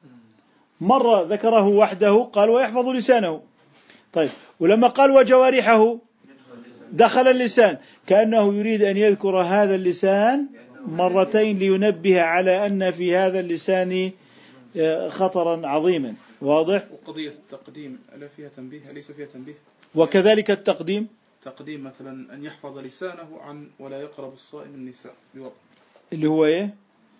مرة ذكره وحده قال ويحفظ لسانه، طيب ولما قال وجوارحه دخل اللسان، كأنه يريد أن يذكر هذا اللسان مرتين لينبه على أن في هذا اللسان خطرا عظيما، واضح؟ وقضية التقديم ألا فيها تنبيه؟ أليس فيها تنبيه؟ وكذلك التقديم مثلا أن يحفظ لسانه عن ولا يقرب الصائم النساء بوقت، اللي هو إيه؟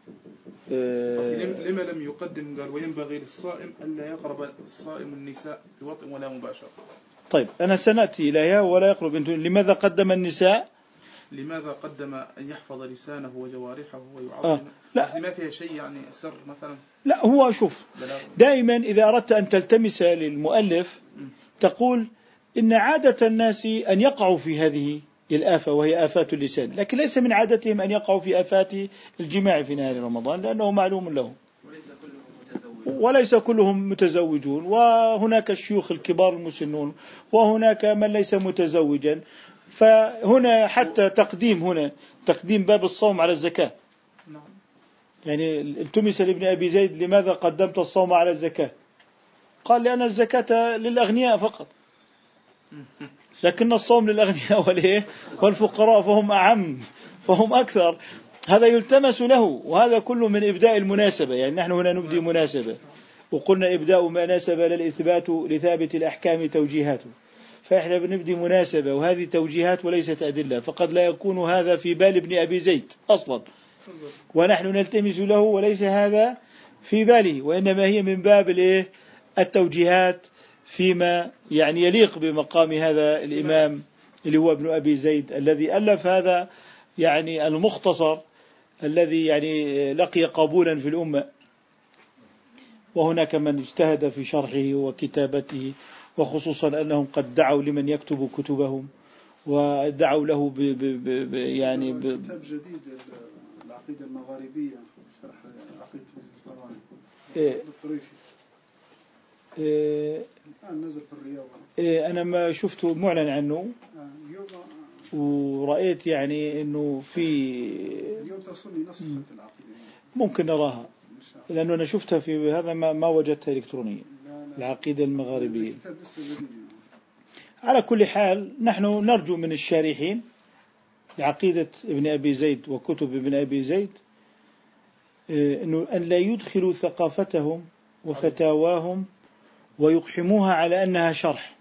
لما لم يقدم؟ قال وينبغي للصائم ألا يقرب الصائم النساء بوطء ولا مباشرة. طيب أنا سنأتي إليها. ولا يقرب. لماذا قدم النساء؟ لماذا قدم أن يحفظ لسانه وجوارحه ويعظم؟ لا ما فيها شيء يعني سر مثلا. لا هو شوف دائما إذا أردت أن تلتمس للمؤلف تقول إن عادة الناس أن يقعوا في هذه الآفة وهي آفات اللسان، لكن ليس من عادتهم أن يقعوا في آفات الجماع في نهار رمضان لأنه معلوم لهم، وليس كلهم متزوجون، وهناك الشيوخ الكبار المسنون، وهناك من ليس متزوجا. فهنا حتى تقديم باب الصوم على الزكاة. يعني التمس لابن أبي زيد لماذا قدمت الصوم على الزكاة؟ قال لأن الزكاة للأغنياء فقط، لكن الصوم للأغنياء والفقراء فهم أعم، فهم أكثر. هذا يلتمس له، وهذا كله من إبداء المناسبة. يعني نحن هنا نبدي مناسبة، وقلنا إبداء مناسبة للإثبات لثابت الأحكام توجيهاته، فإحنا بنبدي مناسبة وهذه توجيهات وليست أدلة، فقد لا يكون هذا في بال ابن أبي زيد أصلا، ونحن نلتمس له وليس هذا في باله، وإنما هي من باب التوجيهات فيما يعني يليق بمقام هذا الإمام اللي هو ابن أبي زيد الذي ألف هذا يعني المختصر الذي يعني لقي قبولا في الأمة. وهناك من اجتهد في شرحه وكتابته، وخصوصا أنهم قد دعوا لمن يكتب كتبهم ودعوا له يعني كتاب جديد العقيدة المغاربية، شرح عقيدة القرآن الطريفي، الآن نزل في الرياض. أنا ما شفته معلن عنه، ورأيت يعني إنه في اليوم تصلي نسخة العقيدة ممكن نراها، لأنه أنا شفتها في هذا ما وجدتها إلكترونيا. العقيدة المغاربية. على كل حال نحن نرجو من الشارحين لعقيدة ابن أبي زيد وكتب ابن أبي زيد إنه أن لا يدخلوا ثقافتهم وفتاواهم ويقحموها على أنها شرح.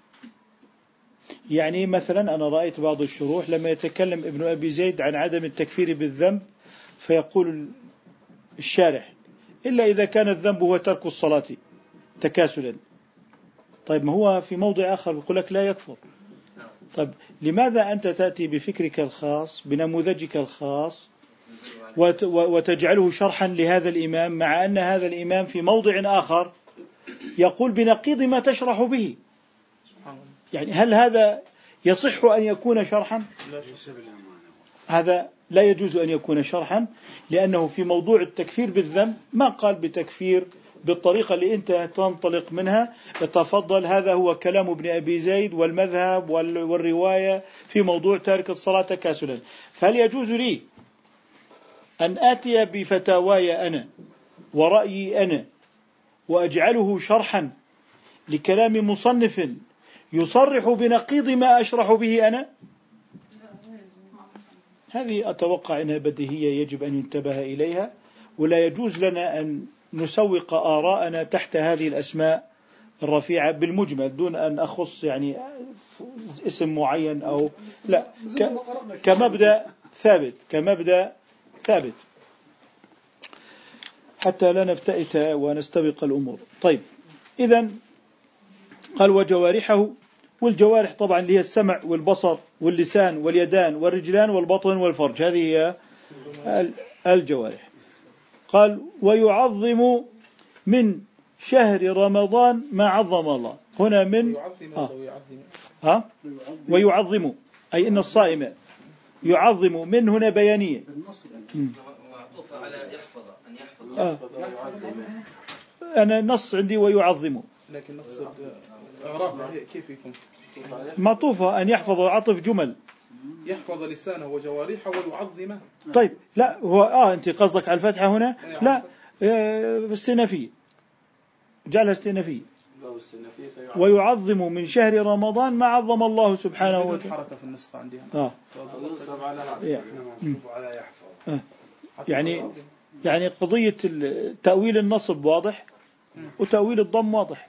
يعني مثلا أنا رأيت بعض الشروح لما يتكلم ابن أبي زيد عن عدم التكفير بالذنب، فيقول الشارح إلا إذا كان الذنب هو ترك الصلاة تكاسلا. طيب ما هو في موضع آخر يقول لك لا يكفر. طيب لماذا أنت تأتي بفكرك الخاص بنموذجك الخاص وتجعله شرحا لهذا الإمام، مع أن هذا الإمام في موضع آخر يقول بنقيض ما تشرح به؟ يعني هل هذا يصح أن يكون شرحا؟ هذا لا يجوز أن يكون شرحا، لأنه في موضوع التكفير بالذنب ما قال بتكفير بالطريقة اللي أنت تنطلق منها. تفضل، هذا هو كلام ابن أبي زيد والمذهب والرواية في موضوع تارك الصلاة تكاسلا. فهل يجوز لي أن آتي بفتاواي أنا ورأيي أنا وأجعله شرحا لكلام مصنف يصرح بنقيض ما أشرح به أنا؟ هذه أتوقع أنها بديهية يجب أن ينتبه إليها، ولا يجوز لنا أن نسوق آراءنا تحت هذه الأسماء الرفيعة بالمجمل دون أن أخص يعني اسم معين أو لا، كمبدأ ثابت حتى لا نفتئت ونستبق الأمور. طيب إذن قال وجوارحه، والجوارح طبعا اللي هي السمع والبصر واللسان واليدان والرجلان والبطن والفرج، هذه هي الجوارح. قال ويعظم من شهر رمضان ما عظم الله. هنا من ويعظم أي إن الصائم يعظم، من هنا بيانية معطوفة على يحفظ أن يحفظ. أنا نص عندي ويعظم، لكن نقصد إعرابها كيف يكون؟ معطوفة أن يحفظ عطف جمل، يحفظ لسانه وجوارحه ويعظمه. طيب لا هو أنت قصدك على الفتحة هنا؟ لا استئنافية، جعلها استئنافية. ويعظم من شهر رمضان ما عظم الله سبحانه وتعالى. حركة في النسخة عندي يعني قضية تأويل النصب واضح وتأويل الضم واضح.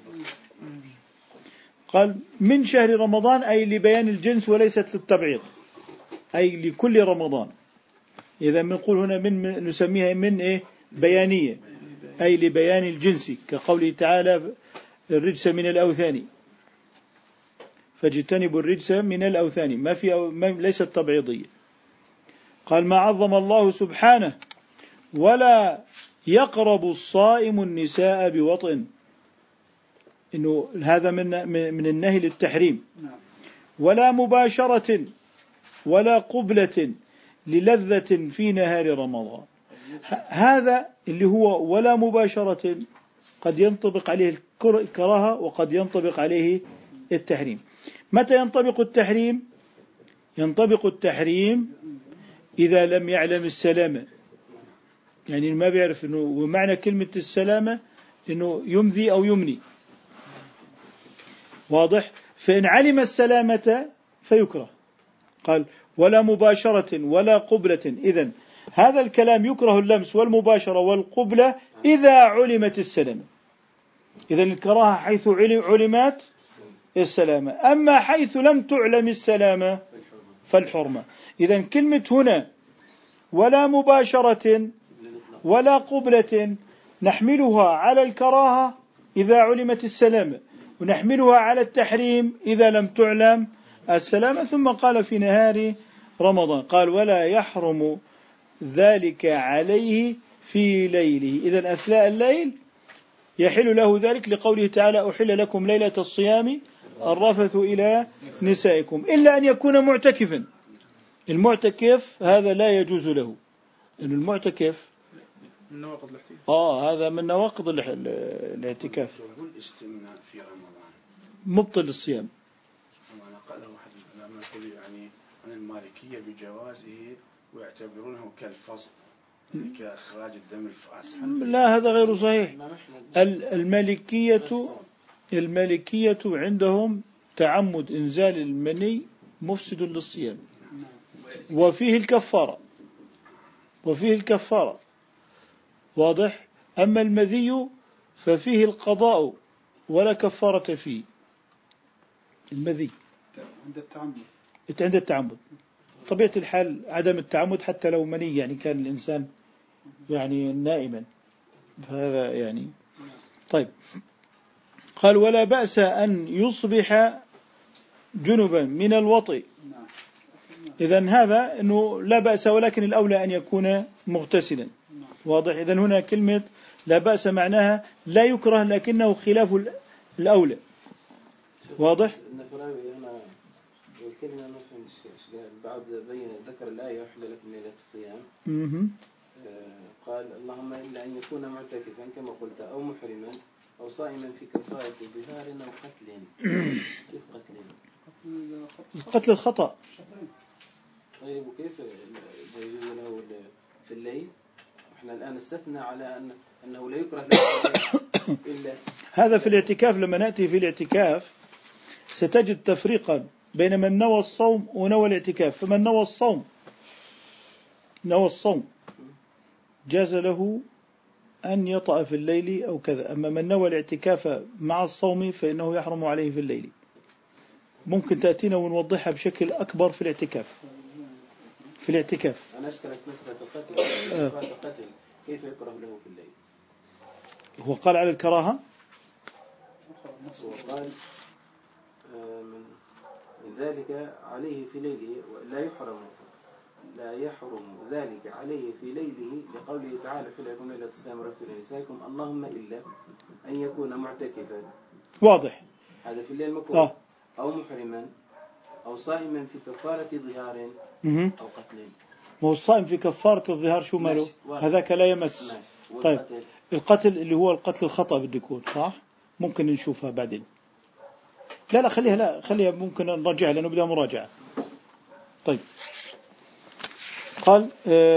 قال من شهر رمضان أي لبيان الجنس وليست للتبعيض، أي لكل رمضان. إذا بنقول هنا من نسميها من إيه؟ بيانية، أي لبيان الجنس، كقوله تعالى الرجس من الأوثان، فاجتنبوا الرجس من الأوثان، ما ليست تبعيضية. قال ما عظم الله سبحانه ولا يقرب الصائم النساء بوطء، إنه هذا من النهي للتحريم. ولا مباشرة ولا قبلة للذة في نهار رمضان. هذا اللي هو ولا مباشرة قد ينطبق عليه الكراهة وقد ينطبق عليه التحريم. متى ينطبق التحريم؟ ينطبق التحريم إذا لم يعلم السلامة، يعني ما بيعرف إنه، ومعنى كلمة السلامة إنه يمذي أو يمني، واضح؟ فإن علم السلامة فيكره. قال ولا مباشرة ولا قبلة، إذن هذا الكلام يكره اللمس والمباشرة والقبلة إذا علمت السلامة. إذن الكراهة حيث علمت السلامة، أما حيث لم تعلم السلامة فالحرمة. إذن كلمة هنا ولا مباشرة ولا قبلة نحملها على الكراهة إذا علمت السلامة، ونحملها على التحريم إذا لم تعلم السلامة. ثم قال في نهار رمضان، قال ولا يحرم ذلك عليه في ليله، إذن أثناء الليل يحل له ذلك، لقوله تعالى أحل لكم ليلة الصيام الرفث إلى نسائكم، إلا أن يكون معتكفا. المعتكف هذا لا يجوز له، لأن المعتكف من نواقض الاعتكاف. هذا من نواقض الاعتكاف. الاستمناء في رمضان مبطل الصيام. أنا قال واحد لما يقول يعني عن المالكية بجوازه ويعتبرونه كالفصل، كإخراج الدم الفاسد. لا، هذا غير صحيح. المالكية عندهم تعمد إنزال المني مفسد للصيام، وفيه الكفارة، واضح؟ أما المذي ففيه القضاء ولا كفارة فيه. المذي عند التعمد، طبيعة الحال عدم التعمد حتى لو مني، يعني كان الإنسان يعني نائما، هذا يعني. طيب، قال ولا بأس أن يصبح جنبا من الوطء، إذن هذا أنه لا بأس، ولكن الأولى أن يكون مغتسلا، واضح؟ إذن هنا كلمة لا بأس معناها لا يكره، لكنه خلاف الأولى، واضح؟ الكلمة ما فهمتش بعد ذكر الآية أحل لكم ليلة الصيام، قال اللهم إلا أن يكون معتكفا كما قلت أو محرما أو صائما في كفارة ظهار أو قتل. كيف قتل الخطأ؟ طيب وكيف يجوز له في الليل؟ احنا الآن استثنى على أنه لا يكره له إلا هذا في الاعتكاف. لما نأتي في الاعتكاف ستجد تفريقا بين من نوى الصوم ونوى الاعتكاف. فمن نوى الصوم جاز له أن يطأ في الليل أو كذا، أما من نوى الاعتكاف مع الصوم فإنه يحرم عليه في الليل. ممكن تأتينا ونوضحها بشكل أكبر في الاعتكاف. أنا أشكلت مسألة القتل كيف يكره له في الليل؟ هو قال على الكراهة، وقال من ذلك عليه في ليله لا يحرم ذلك عليه في ليله، لقوله تعالى حل لكم ليلة الصيام الرفث إلى نسائكم، اللهم إلا أن يكون معتكفا. واضح؟ هذا في الليل مكروه، أو محرما أو صائما في كفارة ظهار أو قتل. هو الصائم في كفارة الظهار شو ماله؟ هذاك لا يمس. طيب، القتل اللي هو القتل الخطأ بده يكون صح؟ ممكن نشوفها بعدين. لا خليها ممكن نرجعها لأنه بدها مراجعة. طيب، قال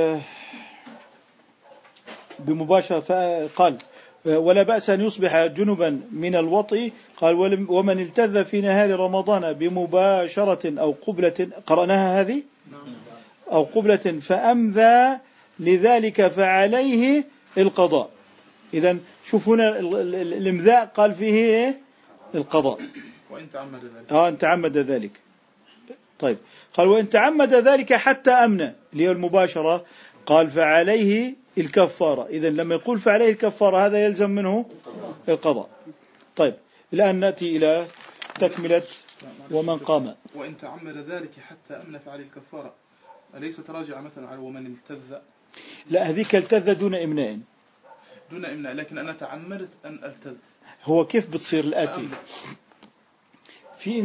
بمباشرة، قال ولا بأس أن يصبح جنبا من الوطء. قال ومن التذ في نهار رمضان بمباشرة أو قبلة، قرأناها هذه، أو قبلة فأمذى لذلك فعليه القضاء. إذن شوف هنا الإمذاء قال فيه القضاء وإن تعمد ذلك. إن تعمد ذلك. طيب، قال وإن تعمد ذلك حتى أمنى، اللي هي المباشرة، قال فعليه الكفارة. إذن لما يقول فعليه الكفارة هذا يلزم منه القضاء. طيب الآن نأتي إلى تكملة ومن قام. وإن تعمد ذلك حتى أمن فعليه الكفارة أليست راجعة مثلا على ومن التذ؟ لا، هذيك التذ دون إمناء. دون إمناء، لكن أنا تعمدت أن ألتذ. هو كيف بتصير الآتي؟ في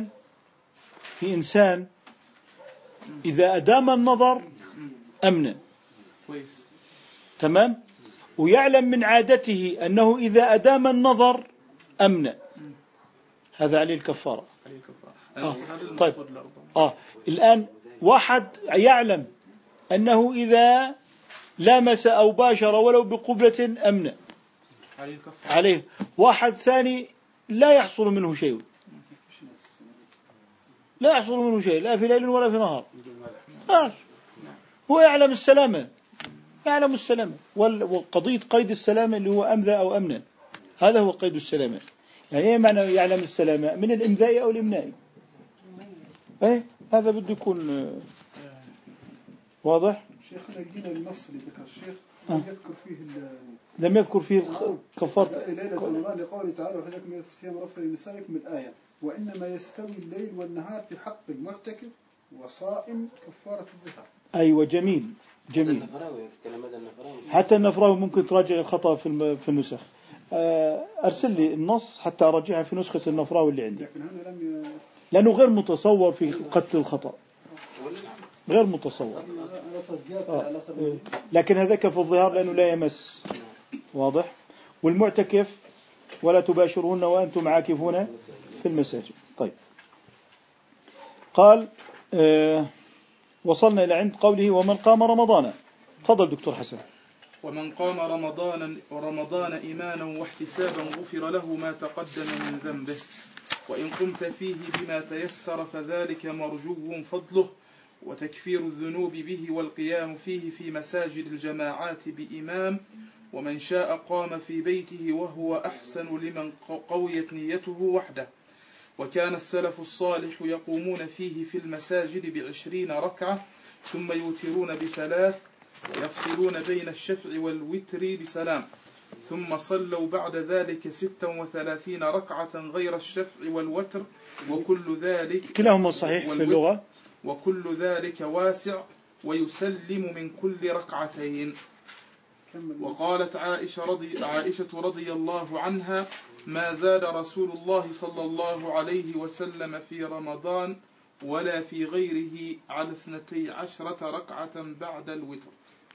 إنسان إذا أدام النظر أمن، كويس، تمام، ويعلم من عادته أنه إذا أدام النظر أمن، هذا عليه الكفارة. طيب الآن واحد يعلم أنه إذا لامس أو باشر ولو بقبلة أمن عليه، واحد ثاني لا يحصل منه شيء، لا يحصل منه شيء لا في ليل ولا في نهار، هو يعلم السلامة، يعلم السلامة. وقضية قيد السلامة اللي هو أمذى أو أمنا، هذا هو قيد السلامة. يعني إيه معنى يعلم السلامة؟ من الإمذاء أو الإمناء. إيه هذا بده يكون واضح. شيخنا يجينا النص اللي ذكر الشيخ لم يذكر فيه كفارة ليلة رمضان لقوله تعالى وخليكم من الصيام رفث لنسائكم الآية، وإنما يستوي الليل والنهار في حق المعتكف وصائم كفارة الظهر. أيوة جميل جميل. حتى النفراوي ممكن تراجع الخطأ في النسخ. أرسل لي النص حتى أراجعها في نسخة النفراوي اللي عندي، لأنه غير متصور في قتل الخطأ، غير متصور. لكن هذاك في الظهار لأنه لا يمس، واضح. والمعتكف ولا تباشرون وأنتم عاكفون في المساجد. طيب قال وصلنا إلى عند قوله ومن قام رمضان. تفضل دكتور حسن. ومن قام رمضان إيمانا واحتسابا غفر له ما تقدم من ذنبه، وإن قمت فيه بما تيسر فذلك مرجو فضله وتكفير الذنوب به والقيام فيه في مساجد الجماعات بإمام، ومن شاء قام في بيته وهو أحسن لمن قويت نيته وحده. وكان السلف الصالح يقومون فيه في المساجد ب20 ركعة ثم يوترون ب3 ويفصلون بين الشفع والوتر بسلام، ثم صلوا بعد ذلك 36 ركعة غير الشفع والوتر، وكل ذلك كلاهما صحيح في اللغة، وكل ذلك واسع ويسلم من كل ركعتين. وقالت عائشة رضي الله عنها ما زاد رسول الله صلى الله عليه وسلم في رمضان ولا في غيره على 12 ركعة بعد الوتر.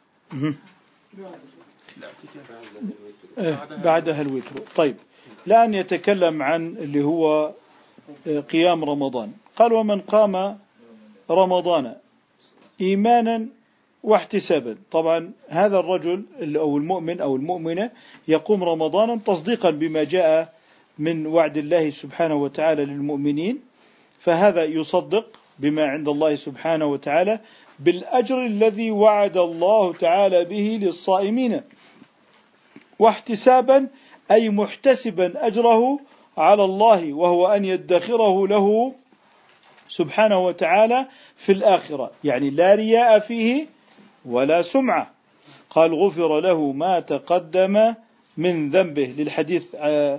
بعدها الوتر. طيب الآن يتكلم عن اللي هو قيام رمضان. قال ومن قام رمضان إيمانا واحتسابا. طبعا هذا الرجل أو المؤمن أو المؤمنة يقوم رمضانا تصديقا بما جاء من وعد الله سبحانه وتعالى للمؤمنين، فهذا يصدق بما عند الله سبحانه وتعالى بالأجر الذي وعد الله تعالى به للصائمين، واحتسابا أي محتسبا أجره على الله، وهو أن يدخره له سبحانه وتعالى في الآخرة، يعني لا رياء فيه ولا سمعة. قال غفر له ما تقدم من ذنبه، للحديث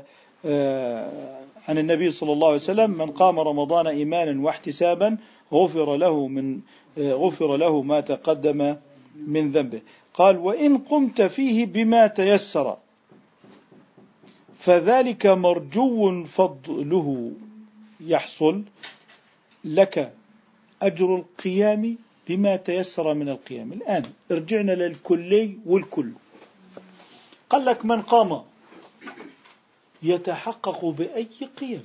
عن النبي صلى الله عليه وسلم من قام رمضان إيمانا واحتسابا غفر له ما تقدم من ذنبه. قال وإن قمت فيه بما تيسر فذلك مرجو فضله، يحصل لك أجر القيام بما تيسر من القيام. الآن ارجعنا للكلي والكل. قال لك من قام يتحقق بأي قيام؟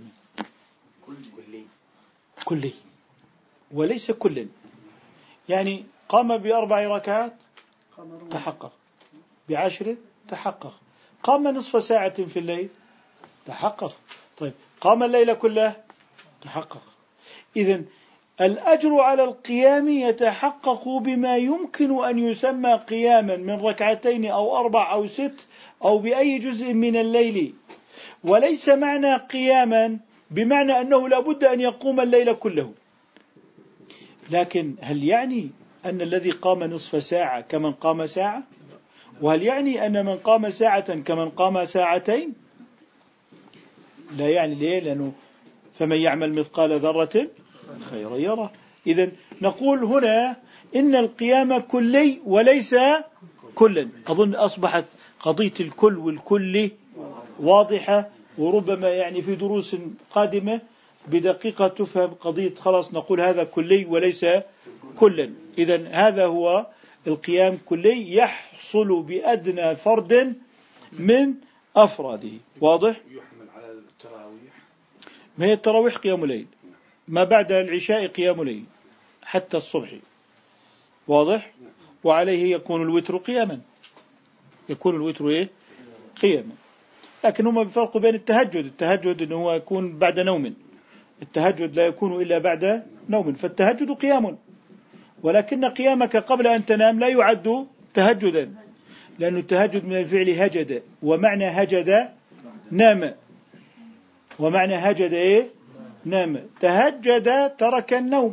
كلي وليس كل. يعني قام ب4 ركعات تحقق، ب10 تحقق، قام نصف ساعة في الليل تحقق، طيب قام الليل كله تحقق. إذن الأجر على القيام يتحقق بما يمكن أن يسمى قياما من 2 أو 4 أو 6 أو بأي جزء من الليل، وليس معنى قياما بمعنى أنه لا بد أن يقوم الليل كله. لكن هل يعني أن الذي قام نصف ساعة كمن قام ساعة؟ وهل يعني أن من قام ساعة كمن قام ساعتين؟ لا يعني. ليه؟ لأنه فمن يعمل مثقال ذرة خيرا يره. إذن نقول هنا إن القيام كلي وليس كلا. أظن أصبحت قضية الكل والكل واضحة، وربما يعني في دروس قادمة بدقيقة تفهم قضية خلاص نقول هذا كلي وليس كلا. إذن هذا هو القيام كلي يحصل بأدنى فرد من أفراده. واضح؟ يحمل على التراويح. ما هي التراويح قيام ليل، ما بعد العشاء قيام ليل حتى الصبح. واضح؟ وعليه يكون الوتر قياما، يكون الوتر إيه؟ قياما. لكن هما بفرق بين التهجد أنه هو يكون بعد نوم، التهجد لا يكون إلا بعد نوم، فالتهجد قيام، ولكن قيامك قبل أن تنام لا يعد تهجدا، لأن التهجد من الفعل هجد، ومعنى هجد نام، ومعنى هجد إيه؟ نام. تهجد ترك النوم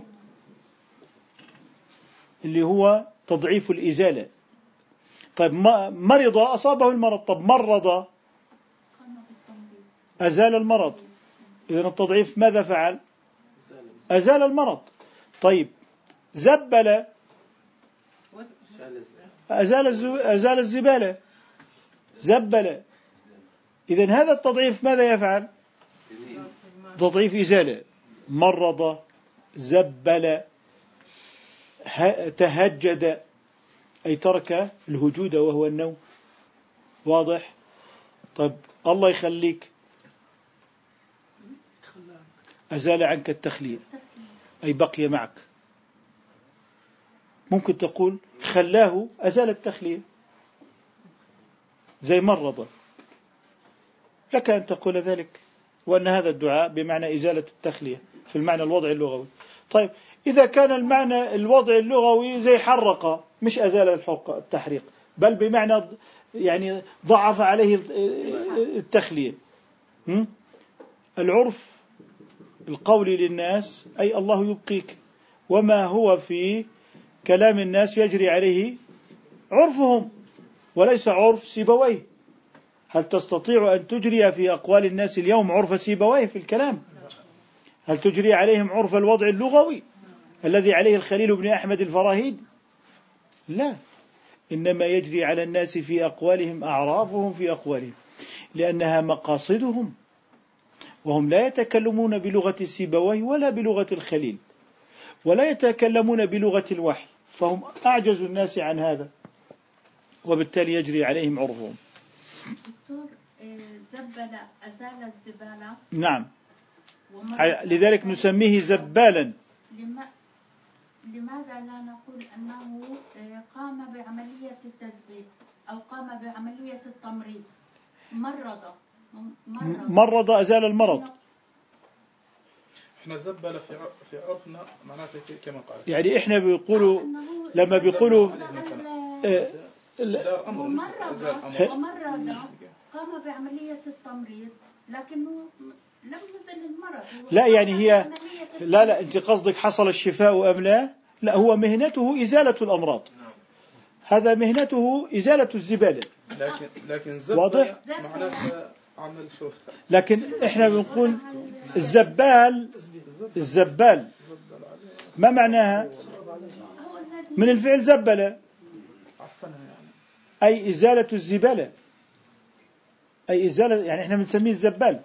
اللي هو تضعيف الإزالة. طيب مرض أصابه المرض، طب مرض أزال المرض، إذن التضعيف ماذا فعل؟ أزال المرض. طيب زبل أزال الزبالة، زبل، إذن هذا التضعيف ماذا يفعل؟ تضعيف إزالة. مرض، زبل، تهجد أي ترك الهجود وهو النوم. واضح؟ طيب الله يخليك، أزال عنك التخلية أي بقي معك. ممكن تقول خلاه أزال التخلية زي مرض، لك أن تقول ذلك، وأن هذا الدعاء بمعنى إزالة التخلية في المعنى الوضعي اللغوي. طيب إذا كان المعنى الوضعي اللغوي زي حرق، مش أزال التحريق، بل بمعنى يعني ضعف عليه التخلية. العرف القولي للناس أي الله يبقيك، وما هو في كلام الناس يجري عليه عرفهم وليس عرف سيبويه. هل تستطيع أن تجري في أقوال الناس اليوم عرف سيبويه في الكلام؟ هل تجري عليهم عرف الوضع اللغوي الذي عليه الخليل بن أحمد الفراهيد؟ لا، إنما يجري على الناس في أقوالهم أعرافهم في أقوالهم، لأنها مقاصدهم، وهم لا يتكلمون بلغة سيبويه ولا بلغة الخليل، ولا يتكلمون بلغة الوحي، فهم أعجز الناس عن هذا، وبالتالي يجري عليهم عرفهم. دكتور، زبل أزال الزبالة. نعم، لذلك نسميه زبالا. لماذا لا نقول أنه قام بعملية التزبيل أو قام بعملية التمريض؟ مرض أزال المرض. احنا زبل في عرفنا معناته كما قال، يعني احنا بيقولوا لما بيقولوا ومرض قام بعملية التمريض لكنه لم يزل المرض. لا يعني هي لا انت قصدك حصل الشفاء أم لا؟ لا، هو مهنته إزالة الأمراض، هذا مهنته إزالة الزبالة. لكن زبل واضح؟ معناه عمل شو. لكن احنا بنقول الزبال ما معناها؟ من الفعل زبل أي إزالة الزبالة، أي إزالة، يعني احنا بنسميه الزبال.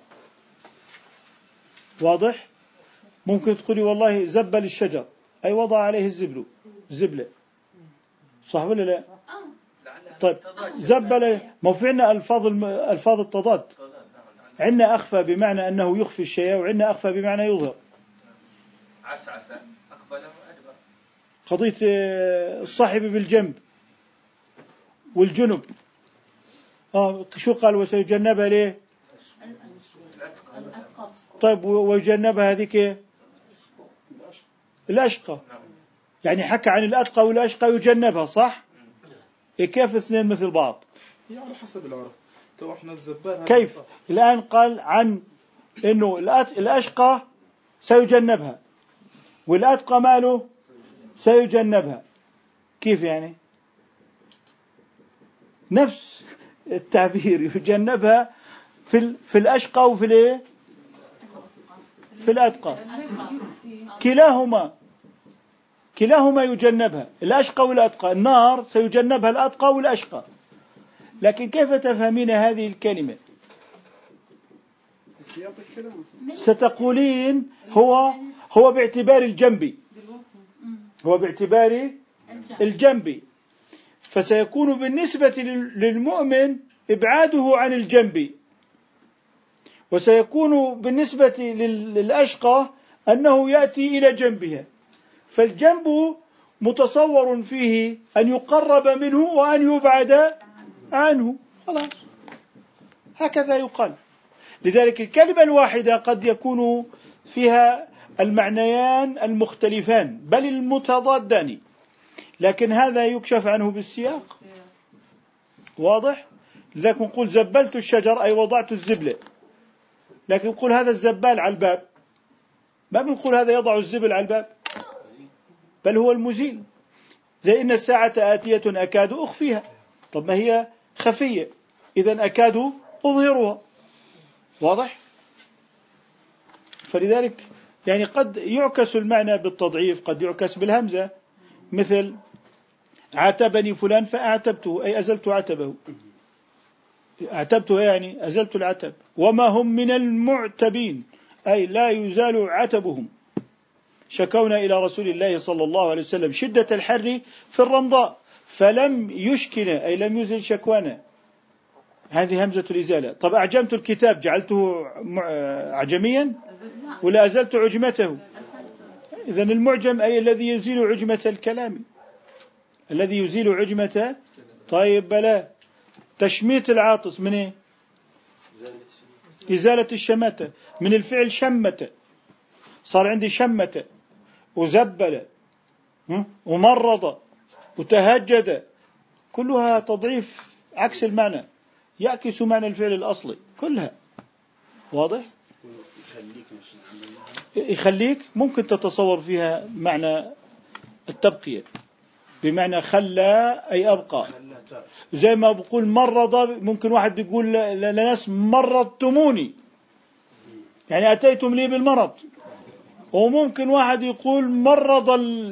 واضح؟ ممكن تقولي والله زبل الشجر أي وضع عليه الزبلة، صح ولا لا؟ طيب زبل، ما في عندنا ألفاظ التضاد، عندنا أخفى بمعنى أنه يخفي الشيء، وعندنا أخفى بمعنى يظهر. عسعس أقبل وأدبر، قضية الصاحب بالجنب والجنب. شو قال وسيجنبها ليه؟ طيب ويجنبها هذيك الأشقى، يعني حكى عن الأتقى والأشقى يجنبها، صح؟ كيف اثنين مثل بعض؟ يعني حسب العرف. تو احنا الزبال كيف الآن قال عن إنه الأشقى سيجنبها والأتقى ماله سيجنبها، كيف يعني؟ نفس التعبير يجنبها في الأشقى وفي الإيه؟ في الأتقى. كلاهما يجنبها، الأشقى والأتقى. النار سيجنبها الأتقى والأشقى. لكن كيف تفهمين هذه الكلمة؟ ستقولين هو باعتبار الجنب، هو باعتبار الجنب، فسيكون بالنسبة للمؤمن إبعاده عن الجنب، وسيكون بالنسبة للأشقى أنه يأتي إلى جنبها، فالجنب متصور فيه أن يقرب منه وأن يبعد عنه، خلاص هكذا يقال. لذلك الكلمة الواحدة قد يكون فيها المعنيان المختلفان بل المتضادان، لكن هذا يكشف عنه بالسياق. واضح؟ لذلك نقول زبلت الشجر أي وضعت الزبلة، لكن نقول هذا الزبال على الباب، ما بنقول هذا يضع الزبل على الباب، بل هو المزيل. زي إن الساعة آتية أكاد أخفيها، طب ما هي خفية، إذن أكاد أظهرها. واضح؟ فلذلك يعني قد يعكس المعنى بالتضعيف، قد يعكس بالهمزة، مثل عاتبني فلان فأعتبته أي أزلت عتبه، أعتبته يعني أزلت العتب. وما هم من المعتبين أي لا يزال عتبهم. شكونا إلى رسول الله صلى الله عليه وسلم شدة الحر في الرمضاء فلم يشكنا أي لم يزل شكوانا، هذه همزة الإزالة. طب أعجمت الكتاب جعلته عجميا ولا أزلت عجمته؟ إذن المعجم أي الذي يزيل عجمة الكلام، الذي يزيل عجمة. طيب بلا تشميت العاطس من إيه؟ إزالة الشماتة، من الفعل شمة، صار عندي شمة وزبل ومرض وتهجد، كلها تضعيف عكس المعنى، يعكس معنى الفعل الأصلي كلها. واضح؟ يخليك ممكن تتصور فيها معنى التبقية بمعنى خلى أي أبقى، زي ما بقول مرض، ممكن واحد بيقول لناس مرضتموني يعني أتيتم لي بالمرض، وممكن واحد يقول مرض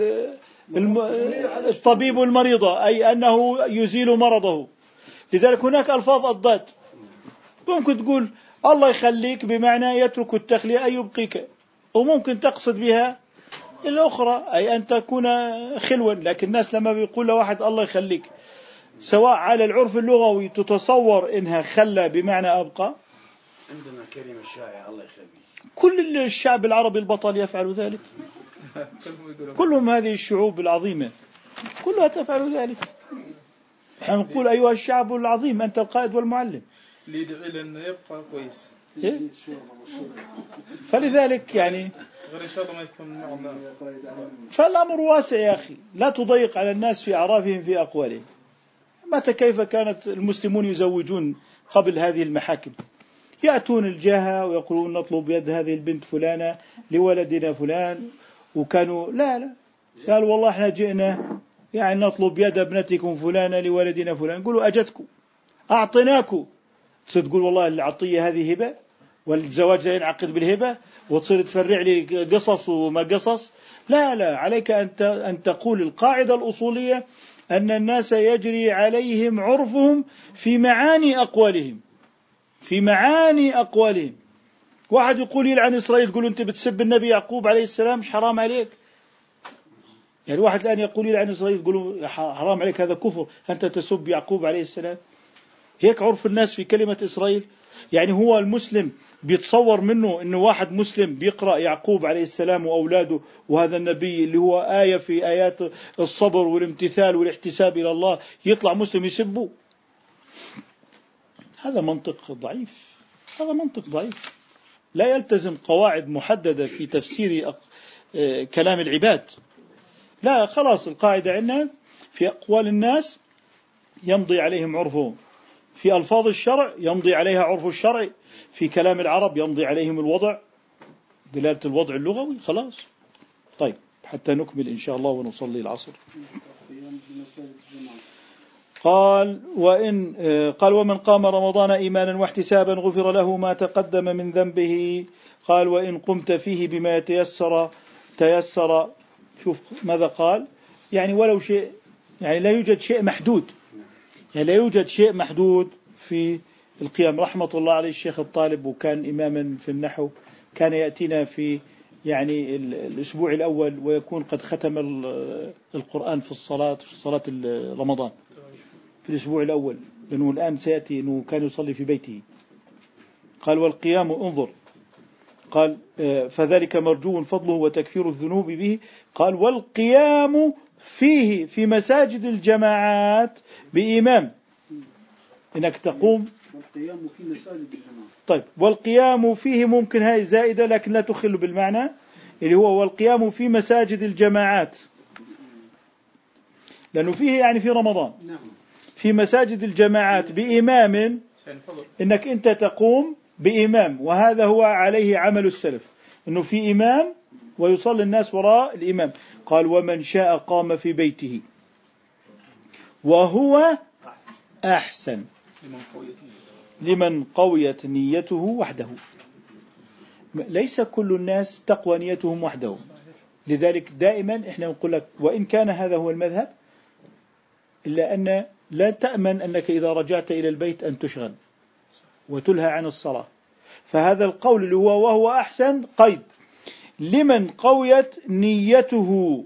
الطبيب المريضة أي أنه يزيل مرضه. لذلك هناك ألفاظ أضداد، ممكن تقول الله يخليك بمعنى يترك التخلية أي يبقيك، وممكن تقصد بها الأخرى أي أن تكون خلوا. لكن الناس لما بيقول لواحد الله يخليك، سواء على العرف اللغوي تتصور إنها خلى بمعنى أبقى. عندنا كلمة شائعة الله يخليك، كل الشعب العربي البطل يفعل ذلك، كلهم هذه الشعوب العظيمة كلها تفعل ذلك. نقول أيها الشعب العظيم أنت القائد والمعلم، اللي يدعي لنا يبقى كويس. فلذلك يعني غير إن شاء الله ما يكون معنا. فالأمر واسع يا أخي، لا تضيق على الناس في أعرافهم في أقوالهم. متى كيف كانت المسلمون يزوجون قبل هذه المحاكم؟ يأتون الجهة ويقولون نطلب يد هذه البنت فلانة لولدنا فلان، وكانوا لا قالوا والله احنا جئنا يعني نطلب يد ابنتكم فلانة لولدنا فلان، قولوا أجتكم أعطيناكم. تقول والله العطية هذه هبة والزواج لا ينعقد بالهبة، وتصير تفرع لي قصص وما قصص. لا عليك أن تقول القاعدة الأصولية أن الناس يجري عليهم عرفهم في معاني أقوالهم، في معاني أقوالهم. واحد يقول يلعن إسرائيل، تقول أنت بتسب النبي يعقوب عليه السلام، مش حرام عليك؟ يعني واحد الآن يقول يلعن إسرائيل تقول حرام عليك، هذا كفر، أنت تسب يعقوب عليه السلام. هيك عرف الناس في كلمة إسرائيل. يعني هو المسلم بيتصور منه أنه واحد مسلم بيقرأ يعقوب عليه السلام وأولاده وهذا النبي اللي هو آية في آيات الصبر والامتثال والاحتساب إلى الله، يطلع مسلم يسبه؟ هذا منطق ضعيف، هذا منطق ضعيف لا يلتزم قواعد محددة في تفسير كلام العباد. لا خلاص القاعدة عندنا في أقوال الناس يمضي عليهم عرفهم، في ألفاظ الشرع يمضي عليها عرف الشرع، في كلام العرب يمضي عليهم الوضع، دلالة الوضع اللغوي. خلاص طيب حتى نكمل إن شاء الله ونصلي العصر. قال ومن قام رمضان إيمانا واحتسابا غفر له ما تقدم من ذنبه. قال وإن قمت فيه بما تيسر. شوف ماذا قال، يعني ولو شيء، يعني لا يوجد شيء محدود، يعني لا يوجد شيء محدود في القيام. رحمة الله عليه الشيخ الطالب، وكان إماما في النحو، كان يأتينا في يعني الأسبوع الأول ويكون قد ختم القرآن في صلاة رمضان في الأسبوع الأول، لأنه الآن سيأتي أنه كان يصلي في بيته. قال والقيام انظر، قال فذلك مرجو فضله وتكفير الذنوب به. قال والقيام فيه في مساجد الجماعات بإمام، إنك تقوم والقيام في مساجد الجماعة. طيب والقيام فيه ممكن هاي زائدة لكن لا تخل بالمعنى اللي هو والقيام في مساجد الجماعات، لأنه فيه يعني في رمضان. نعم. في مساجد الجماعات بإمام، إنك أنت تقوم بإمام، وهذا هو عليه عمل السلف، إنه في إمام ويصلي الناس وراء الإمام. قال ومن شاء قام في بيته وهو أحسن لمن قويت نيته وحده. ليس كل الناس تقوى نيتهم وحدهم، لذلك دائما إحنا نقول لك وإن كان هذا هو المذهب، إلا أن لا تأمن أنك إذا رجعت إلى البيت أن تشغل وتلهى عن الصلاة. فهذا القول اللي هو وهو أحسن قيد لمن قويت نيته.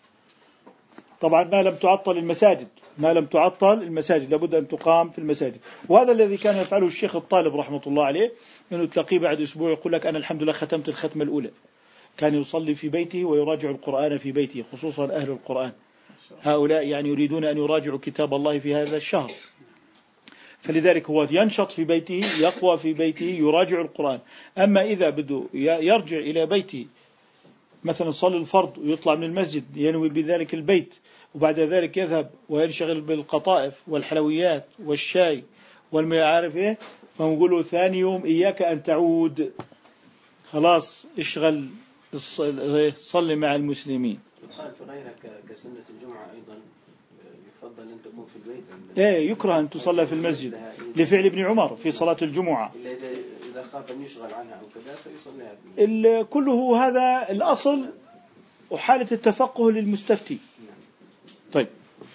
طبعا ما لم تعطل المساجد، ما لم تعطل المساجد لابد أن تقام في المساجد. وهذا الذي كان يفعله الشيخ الطالب رحمة الله عليه، أنه تلاقيه بعد أسبوع يقول لك أنا الحمد لله ختمت الختمة الأولى. كان يصلي في بيته ويراجع القرآن في بيته، خصوصا أهل القرآن هؤلاء يعني يريدون أن يراجعوا كتاب الله في هذا الشهر، فلذلك هو ينشط في بيته، يقوى في بيته، يراجع القرآن. أما إذا بده يرجع إلى بيته مثلا صلي الفرض ويطلع من المسجد ينوي بذلك البيت، وبعد ذلك يذهب وينشغل بالقطائف والحلويات والشاي والما عارف إيه، فنقول له ثاني يوم إياك أن تعود، خلاص اشغل صلي مع المسلمين. يقال في غيرها كسنة الجمعة أيضا يفضل أن تكون في البيت. يكره أن تصلى في المسجد لفعل ابن عمر في صلاة الجمعة، إذا خاف أن يشغل عنها أو كذا فيصليها. كله هذا الأصل وحالة التفقه للمستفتي. طيب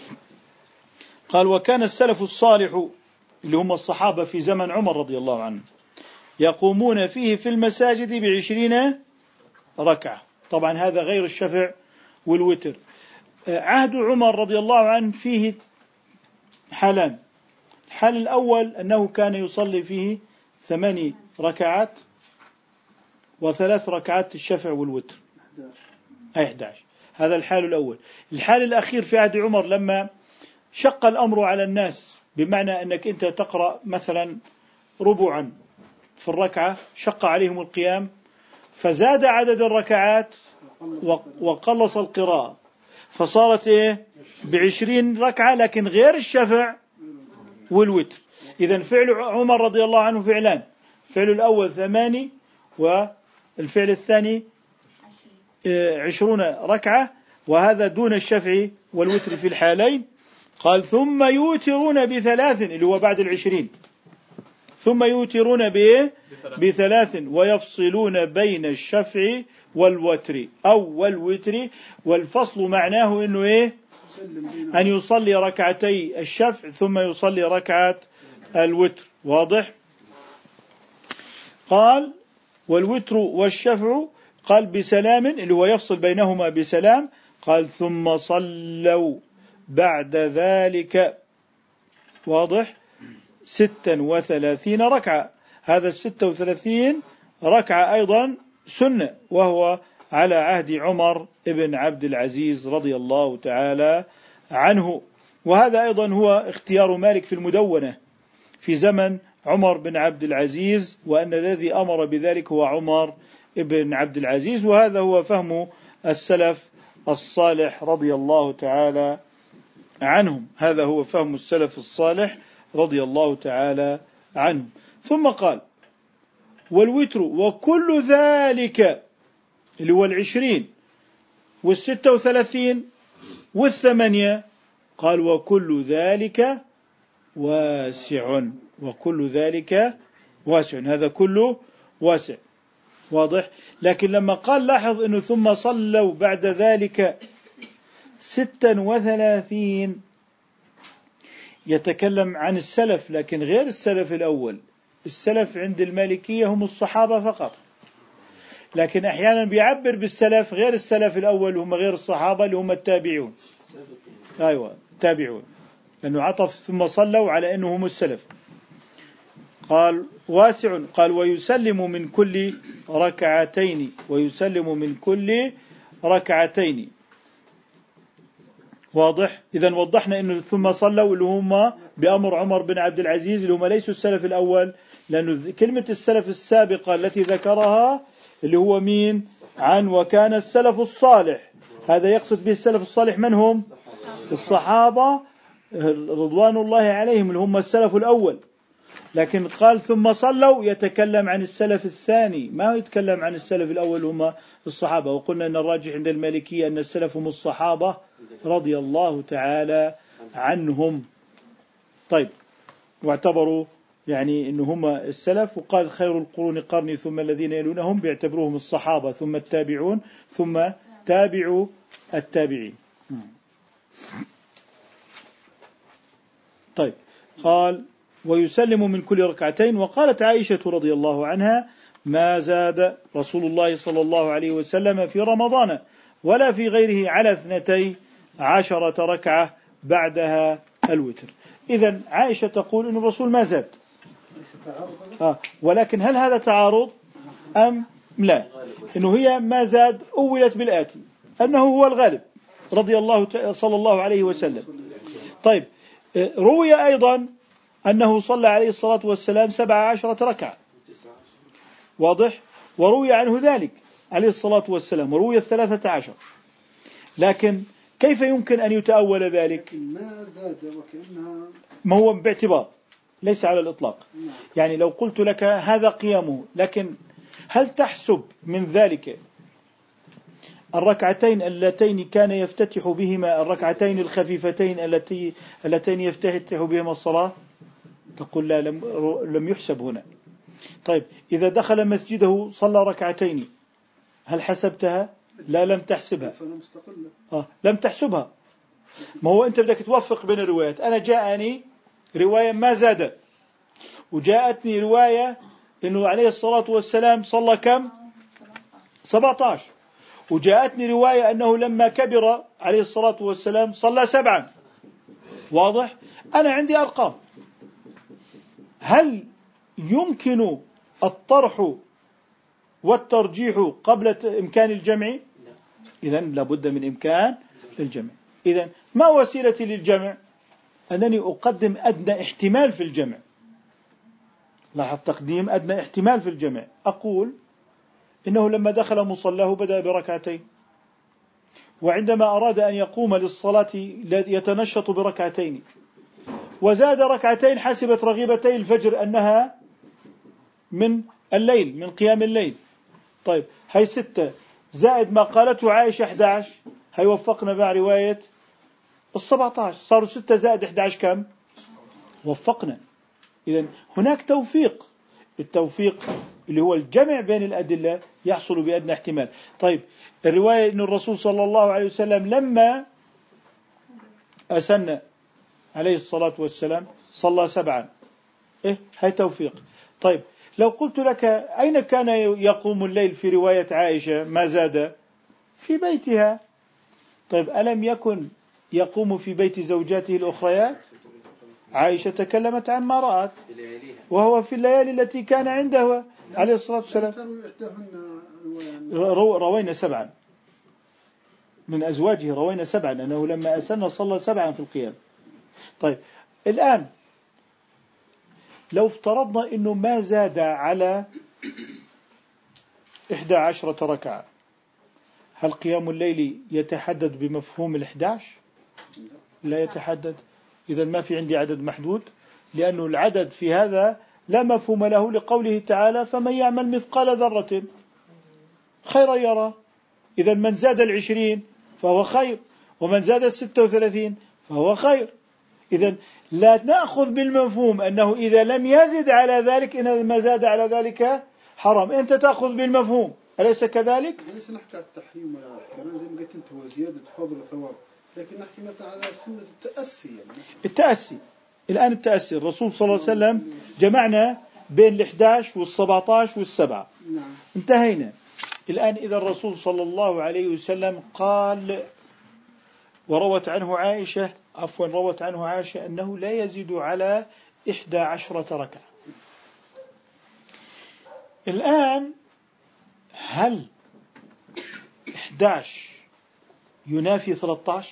قال وكان السلف الصالح اللي هم الصحابة في زمن عمر رضي الله عنه يقومون فيه في المساجد ب20 ركعة. طبعا هذا غير الشفع والوتر. عهد عمر رضي الله عنه فيه حالان. الحال الأول أنه كان يصلي فيه 8 ركعات و3 ركعات الشفع والوتر، أي 11. هذا الحال الأول. الحال الأخير في عهد عمر لما شق الأمر على الناس، بمعنى أنك أنت تقرأ مثلا ربعا في الركعة، شق عليهم القيام فزاد عدد الركعات وقلص القراءة، فصارت 20 ركعة لكن غير الشفع والوتر. إذن فعل عمر رضي الله عنه فعلان، الفعل الأول 8 والفعل الثاني 20 ركعة، وهذا دون الشفع والوتر في الحالين. قال ثم يوترون ب3 اللي هو بعد 20، ثم يوترون ب3 ويفصلون بين الشفع والوتر أو والوتر. والفصل معناه إنه أن يصلي ركعتي الشفع ثم يصلي ركعة الوتر. واضح؟ قال والوتر والشفع قال بسلام اللي هو يفصل بينهما بسلام. قال ثم صلوا بعد ذلك، واضح، 36 ركعة. هذا 36 ركعة أيضا سنة، وهو على عهد عمر ابن عبد العزيز رضي الله تعالى عنه. وهذا أيضا هو اختيار مالك في المدونة في زمن عمر بن عبد العزيز، وأن الذي أمر بذلك هو عمر ابن عبد العزيز. وهذا هو فهم السلف الصالح رضي الله تعالى عنهم، هذا هو فهم السلف الصالح رضي الله تعالى عنهم. ثم قال والوتر وكل ذلك اللي هو 20 وال36 وال8 قال وكل ذلك واسع، وكل ذلك واسع، هذا كله واسع، واضح. لكن لما قال لاحظ أنه ثم صلوا بعد ذلك 36 يتكلم عن السلف، لكن غير السلف الأول. السلف عند المالكية هم الصحابة فقط، لكن أحيانا بيعبر بالسلف غير السلف الأول، هم غير الصحابة اللي هم التابعون. أيوة التابعون، لأنه عطف ثم صلوا على أنه هم السلف. قال واسع، قال ويسلم من كل ركعتين، ويسلم من كل ركعتين، واضح. إذن وضحنا أنه ثم صلوا اللي هم بأمر عمر بن عبد العزيز اللي هم ليسوا السلف الأول، لأنه كلمة السلف السابقة التي ذكرها اللي هو مين؟ عن وكان السلف الصالح، هذا يقصد به السلف الصالح من هم؟ الصحابة رضوان الله عليهم اللي هم السلف الأول. لكن قال ثم صلوا يتكلم عن السلف الثاني، ما يتكلم عن السلف الأول هم الصحابة. وقلنا أن الراجح عند المالكية أن السلف هم الصحابة رضي الله تعالى عنهم. طيب، واعتبروا يعني أنه هم السلف، وقال خير القرون قرني ثم الذين يلونهم، بيعتبروهم الصحابة ثم التابعون ثم تابعوا التابعين. طيب، قال ويسلم من كل ركعتين. وقالت عائشة رضي الله عنها ما زاد رسول الله صلى الله عليه وسلم في رمضان ولا في غيره على 12 ركعة بعدها الوتر. إذن عائشة تقول إن الرسول ما زاد، ولكن هل هذا تعارض أم لا؟ إنه هي ما زاد أولت بالآتي أنه هو الغالب رضي الله صلى الله عليه وسلم. طيب، روي أيضا أنه صلى عليه الصلاة والسلام 17 ركعة، واضح، وروي عنه ذلك عليه الصلاة والسلام، وروي 13. لكن كيف يمكن أن يتأول ذلك؟ ما زاد وكأنها ما هو باعتبار ليس على الإطلاق. يعني لو قلت لك هذا قيامه، لكن هل تحسب من ذلك الركعتين اللتين كان يفتتح بهما، الركعتين الخفيفتين اللتين يفتتح بهما الصلاة؟ تقول لا، لم يحسب هنا. طيب، إذا دخل مسجده صلى ركعتين هل حسبتها؟ لا، لم تحسبها. لم تحسبها. ما هو أنت بدك توفق بين الروايات. أنا جاءني رواية ما زاد، وجاءتني رواية إنه عليه الصلاة والسلام صلى كم؟ 17. وجاءتني رواية أنه لما كبر عليه الصلاة والسلام صلى 7. واضح؟ أنا عندي أرقام. هل يمكن الطرح والترجيح قبل إمكان الجمع؟ إذن لابد من إمكان الجمع. إذن ما وسيلتي للجمع؟ أنني أقدم أدنى احتمال في الجمع. لاحظ تقديم أدنى احتمال في الجمع. أقول إنه لما دخل مصلاه بدأ بركعتين، وعندما أراد أن يقوم للصلاة يتنشط بركعتين، وزاد ركعتين حسبت رغيبتي الفجر أنها من الليل، من قيام الليل. طيب، هاي 6 زائد ما قالته عائشة 11، هاي وفقنا مع رواية 17، صاروا 6 زائد 11 كم؟ وفقنا. إذن هناك توفيق، التوفيق اللي هو الجمع بين الأدلة يحصل بأدنى احتمال. طيب، الرواية أن الرسول صلى الله عليه وسلم لما أسن عليه الصلاة والسلام صلى 7، هاي توفيق. طيب، لو قلت لك أين كان يقوم الليل في رواية عائشة ما زاد؟ في بيتها. طيب، ألم يكن يقوم في بيت زوجاته الأخريات؟ عائشة تكلمت عن ما رأت، وهو في الليالي التي كان عنده عليه الصلاة والسلام. روينا 7 من أزواجه، روينا 7 أنه لما أسن صلى 7 في القيام. طيب، الآن لو افترضنا أنه ما زاد على 11 ركعة، هل قيام الليل يتحدد بمفهوم 11؟ لا يتحدد. إذا ما في عندي عدد محدود، لأنه العدد في هذا لا مفهوم له، لقوله تعالى فمن يعمل مثقال ذرة خيرا يرى. إذا من زاد 20 فهو خير، ومن زاد 36 فهو خير. إذن لا نأخذ بالمفهوم أنه إذا لم يزد على ذلك إن ما زاد على ذلك حرام. أنت تأخذ بالمفهوم، أليس كذلك؟ ليس نحكي على التحريم ولا الحرام زي ما قلت أنت، هو زيادة فضل وثواب، لكن نحكي مثلا على سنة التأسي. يعني التأسي الآن، التأسي الرسول صلى الله عليه وسلم جمعنا بين ال11 وال17 وال7. نعم. انتهينا. الآن إذا الرسول صلى الله عليه وسلم قال، وروت عنه عائشة أنه لا يزيد على 11 ركعة. الآن هل 11 ينافي 13؟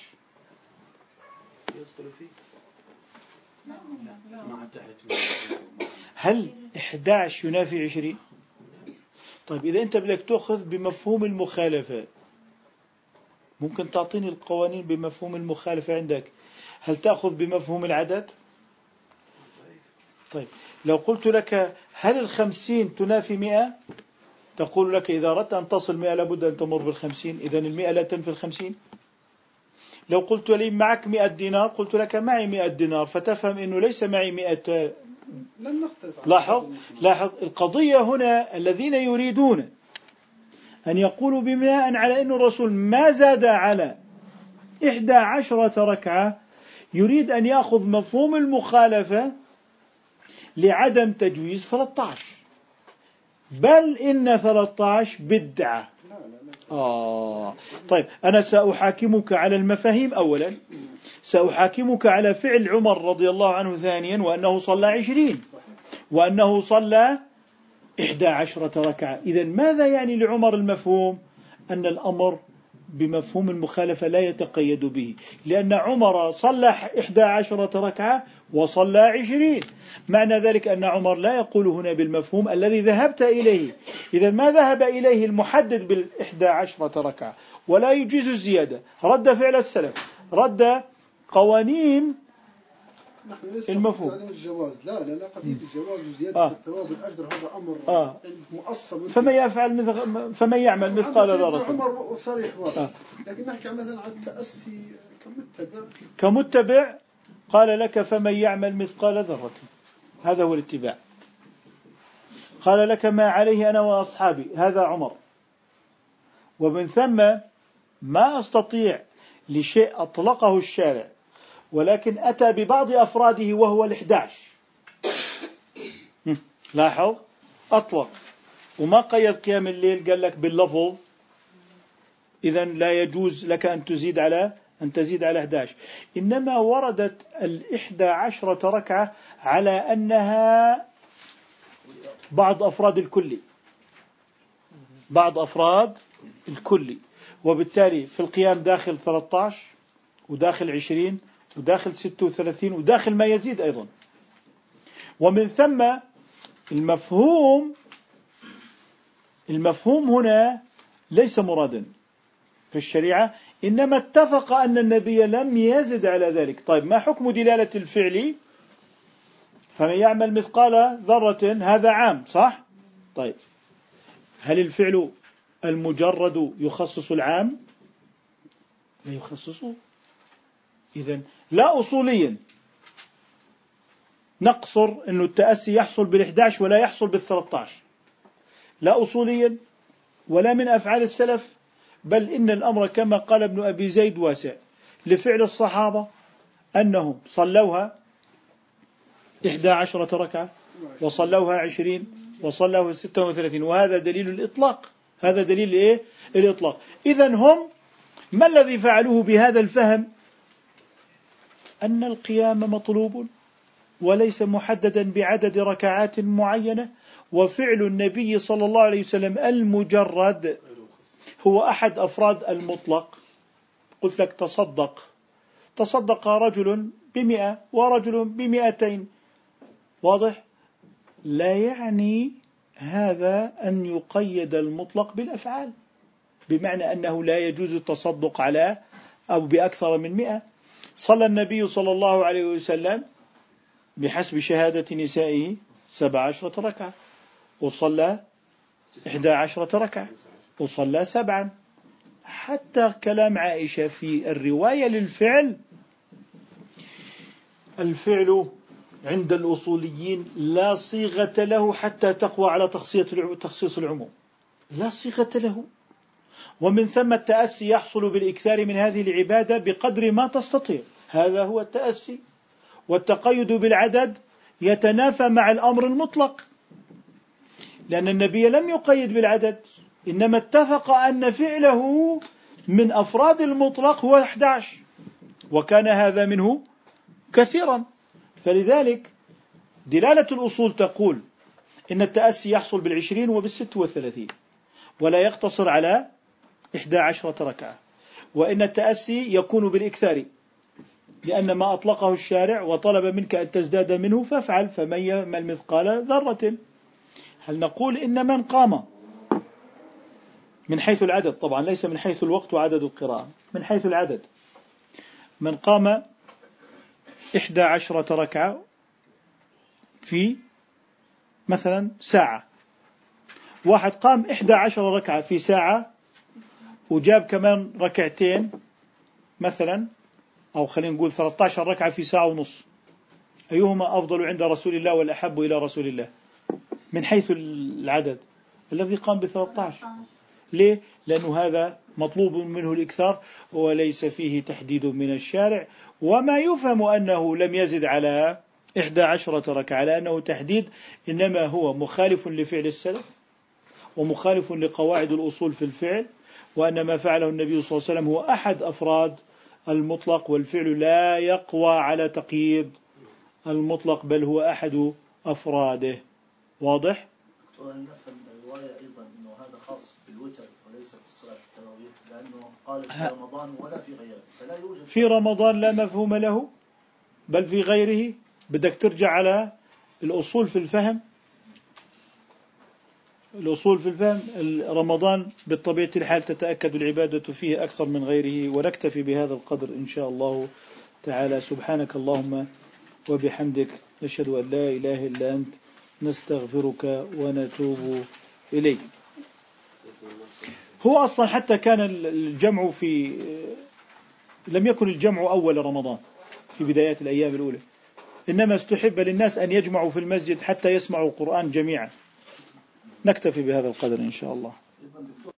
هل 11 ينافي 20؟ طيب إذا أنت بدك تأخذ بمفهوم المخالفة، ممكن تعطيني القوانين بمفهوم المخالفة عندك. هل تأخذ بمفهوم العدد؟ طيب لو قلت لك هل 50 تنافي 100؟ تقول لك إذا أردت أن تصل 100 لابد أن تمر بال50، إذن 100 لا تنفي 50. لو قلت لي معك 100 دينار، قلت لك معي 100 دينار، فتفهم أنه ليس معي 100. لم نختلف. لاحظ القضية هنا. الذين يريدون أن يقولوا بناء على أن الرسول ما زاد على 11 ركعة، يريد أن يأخذ مفهوم المخالفة لعدم تجويز 13، بل إن 13 بدعة. طيب أنا سأحاكمك على المفاهيم أولا، سأحاكمك على فعل عمر رضي الله عنه ثانيا، وأنه صلى 20، وأنه صلى 11 ركعة. إذن ماذا يعني لعمر المفهوم؟ أن الأمر بمفهوم المخالفة لا يتقيد به، لأن عمر صلى 11 ركعة وصلى 20. معنى ذلك أن عمر لا يقول هنا بالمفهوم الذي ذهبت إليه. إذن ما ذهب إليه المحدد بال11 ركعة ولا يجيز الزيادة، رد فعل السلف، رد قوانين المفهوم. عدم الجواز، لا قضية الجواز وزيادة الثواب والأجر هذا أمر مؤصل. فمن يعمل مثقال ذرة. عمر صريح واضح. لكن نحكي مثلا عن التأسي كمتبع قال لك فمن يعمل مثقال ذرة، هذا هو الاتباع. قال لك ما عليه أنا وأصحابي، هذا عمر. ومن ثم ما أستطيع لشيء أطلقه الشارع ولكن أتى ببعض أفراده وهو ال11. لاحظ، أطلق وما قيد قيام الليل، قال لك باللفظ، إذن لا يجوز لك أن تزيد على 11. إنما وردت 11 ركعة على أنها بعض أفراد الكلي، وبالتالي في القيام داخل 13 وداخل 20 وداخل 36 وداخل ما يزيد أيضا. ومن ثم المفهوم هنا ليس مرادا في الشريعة، إنما اتفق أن النبي لم يزد على ذلك. طيب ما حكم دلالة الفعل؟ فمن يعمل مثقال ذرة، هذا عام صح؟ طيب هل الفعل المجرد يخصص العام؟ لا يخصصه. إذن لا أصوليا نقصر أنه التأسي يحصل بال11 ولا يحصل بال13، لا أصوليا ولا من أفعال السلف، بل إن الأمر كما قال ابن أبي زيد واسع لفعل الصحابة أنهم صلوها 11 ركعة وصلوها 20 وصلوها 36، وهذا دليل الإطلاق. هذا دليل إيه؟ الإطلاق. إذن هم ما الذي فعلوه بهذا الفهم؟ أن القيام مطلوب وليس محددا بعدد ركعات معينة، وفعل النبي صلى الله عليه وسلم المجرد هو أحد أفراد المطلق. قلت لك تصدق رجل ب100 ورجل ب200، واضح؟ لا يعني هذا أن يقيد المطلق بالأفعال، بمعنى أنه لا يجوز التصدق على أو بأكثر من 100. صلى النبي صلى الله عليه وسلم بحسب شهادة نسائه 17 ركعة، وصلى 11 ركعة، وصلى 7. حتى كلام عائشة في الرواية للفعل الفعل عند الأصوليين لا صيغة له حتى تقوى على تخصيص العموم، لا صيغة له، ومن ثم التأسي يحصل بالإكثار من هذه العبادة بقدر ما تستطيع، هذا هو التأسي. والتقيد بالعدد يتنافى مع الأمر المطلق، لأن النبي لم يقيد بالعدد، إنما اتفق أن فعله من أفراد المطلق هو 11، وكان هذا منه كثيرا. فلذلك دلالة الأصول تقول إن التأسي يحصل بال20 وبال36، ولا يقتصر على 11 ركعة، وإن التأسي يكون بالإكثار، لأن ما أطلقه الشارع وطلب منك أن تزداد منه فافعل، فمن يعمل مثقال ذرة. هل نقول إن من قام من حيث العدد، طبعا ليس من حيث الوقت وعدد القراءة، من حيث العدد، من قام 11 ركعة في مثلا ساعة، واحد قام 11 ركعة في ساعة وجاب كمان ركعتين مثلا، أو خلينا نقول 13 ركعة في ساعة ونص، أيهما أفضل عند رسول الله والأحب إلى رسول الله من حيث العدد؟ الذي قام ب13. ليه؟ لأنه هذا مطلوب منه الإكثار وليس فيه تحديد من الشارع، وما يفهم أنه لم يزد على 11 ركعة لأنه تحديد، إنما هو مخالف لفعل السلف ومخالف لقواعد الأصول في الفعل، وأن ما فعله النبي صلى الله عليه وسلم هو أحد أفراد المطلق، والفعل لا يقوى على تقييد المطلق بل هو أحد أفراده. واضح؟ ونفهم الرواية أيضا أنه هذا خاص بالوتر وليس في الصلاة التراويح، لأنه قال في رمضان ولا في غيره، فلا يوجد في رمضان لا مفهوم له، بل في غيره. بدك ترجع على الأصول في الفهم، الأصول في الفهم. رمضان بالطبيعة الحال تتأكد العبادة فيه أكثر من غيره. ونكتفي بهذا القدر إن شاء الله تعالى. سبحانك اللهم وبحمدك، نشهد أن لا إله إلا أنت، نستغفرك ونتوب إليك. هو أصلا حتى كان الجمع لم يكن الجمع أول رمضان في بدايات الأيام الأولى، إنما استحب للناس أن يجمعوا في المسجد حتى يسمعوا القرآن جميعا. نكتفي بهذا القدر إن شاء الله.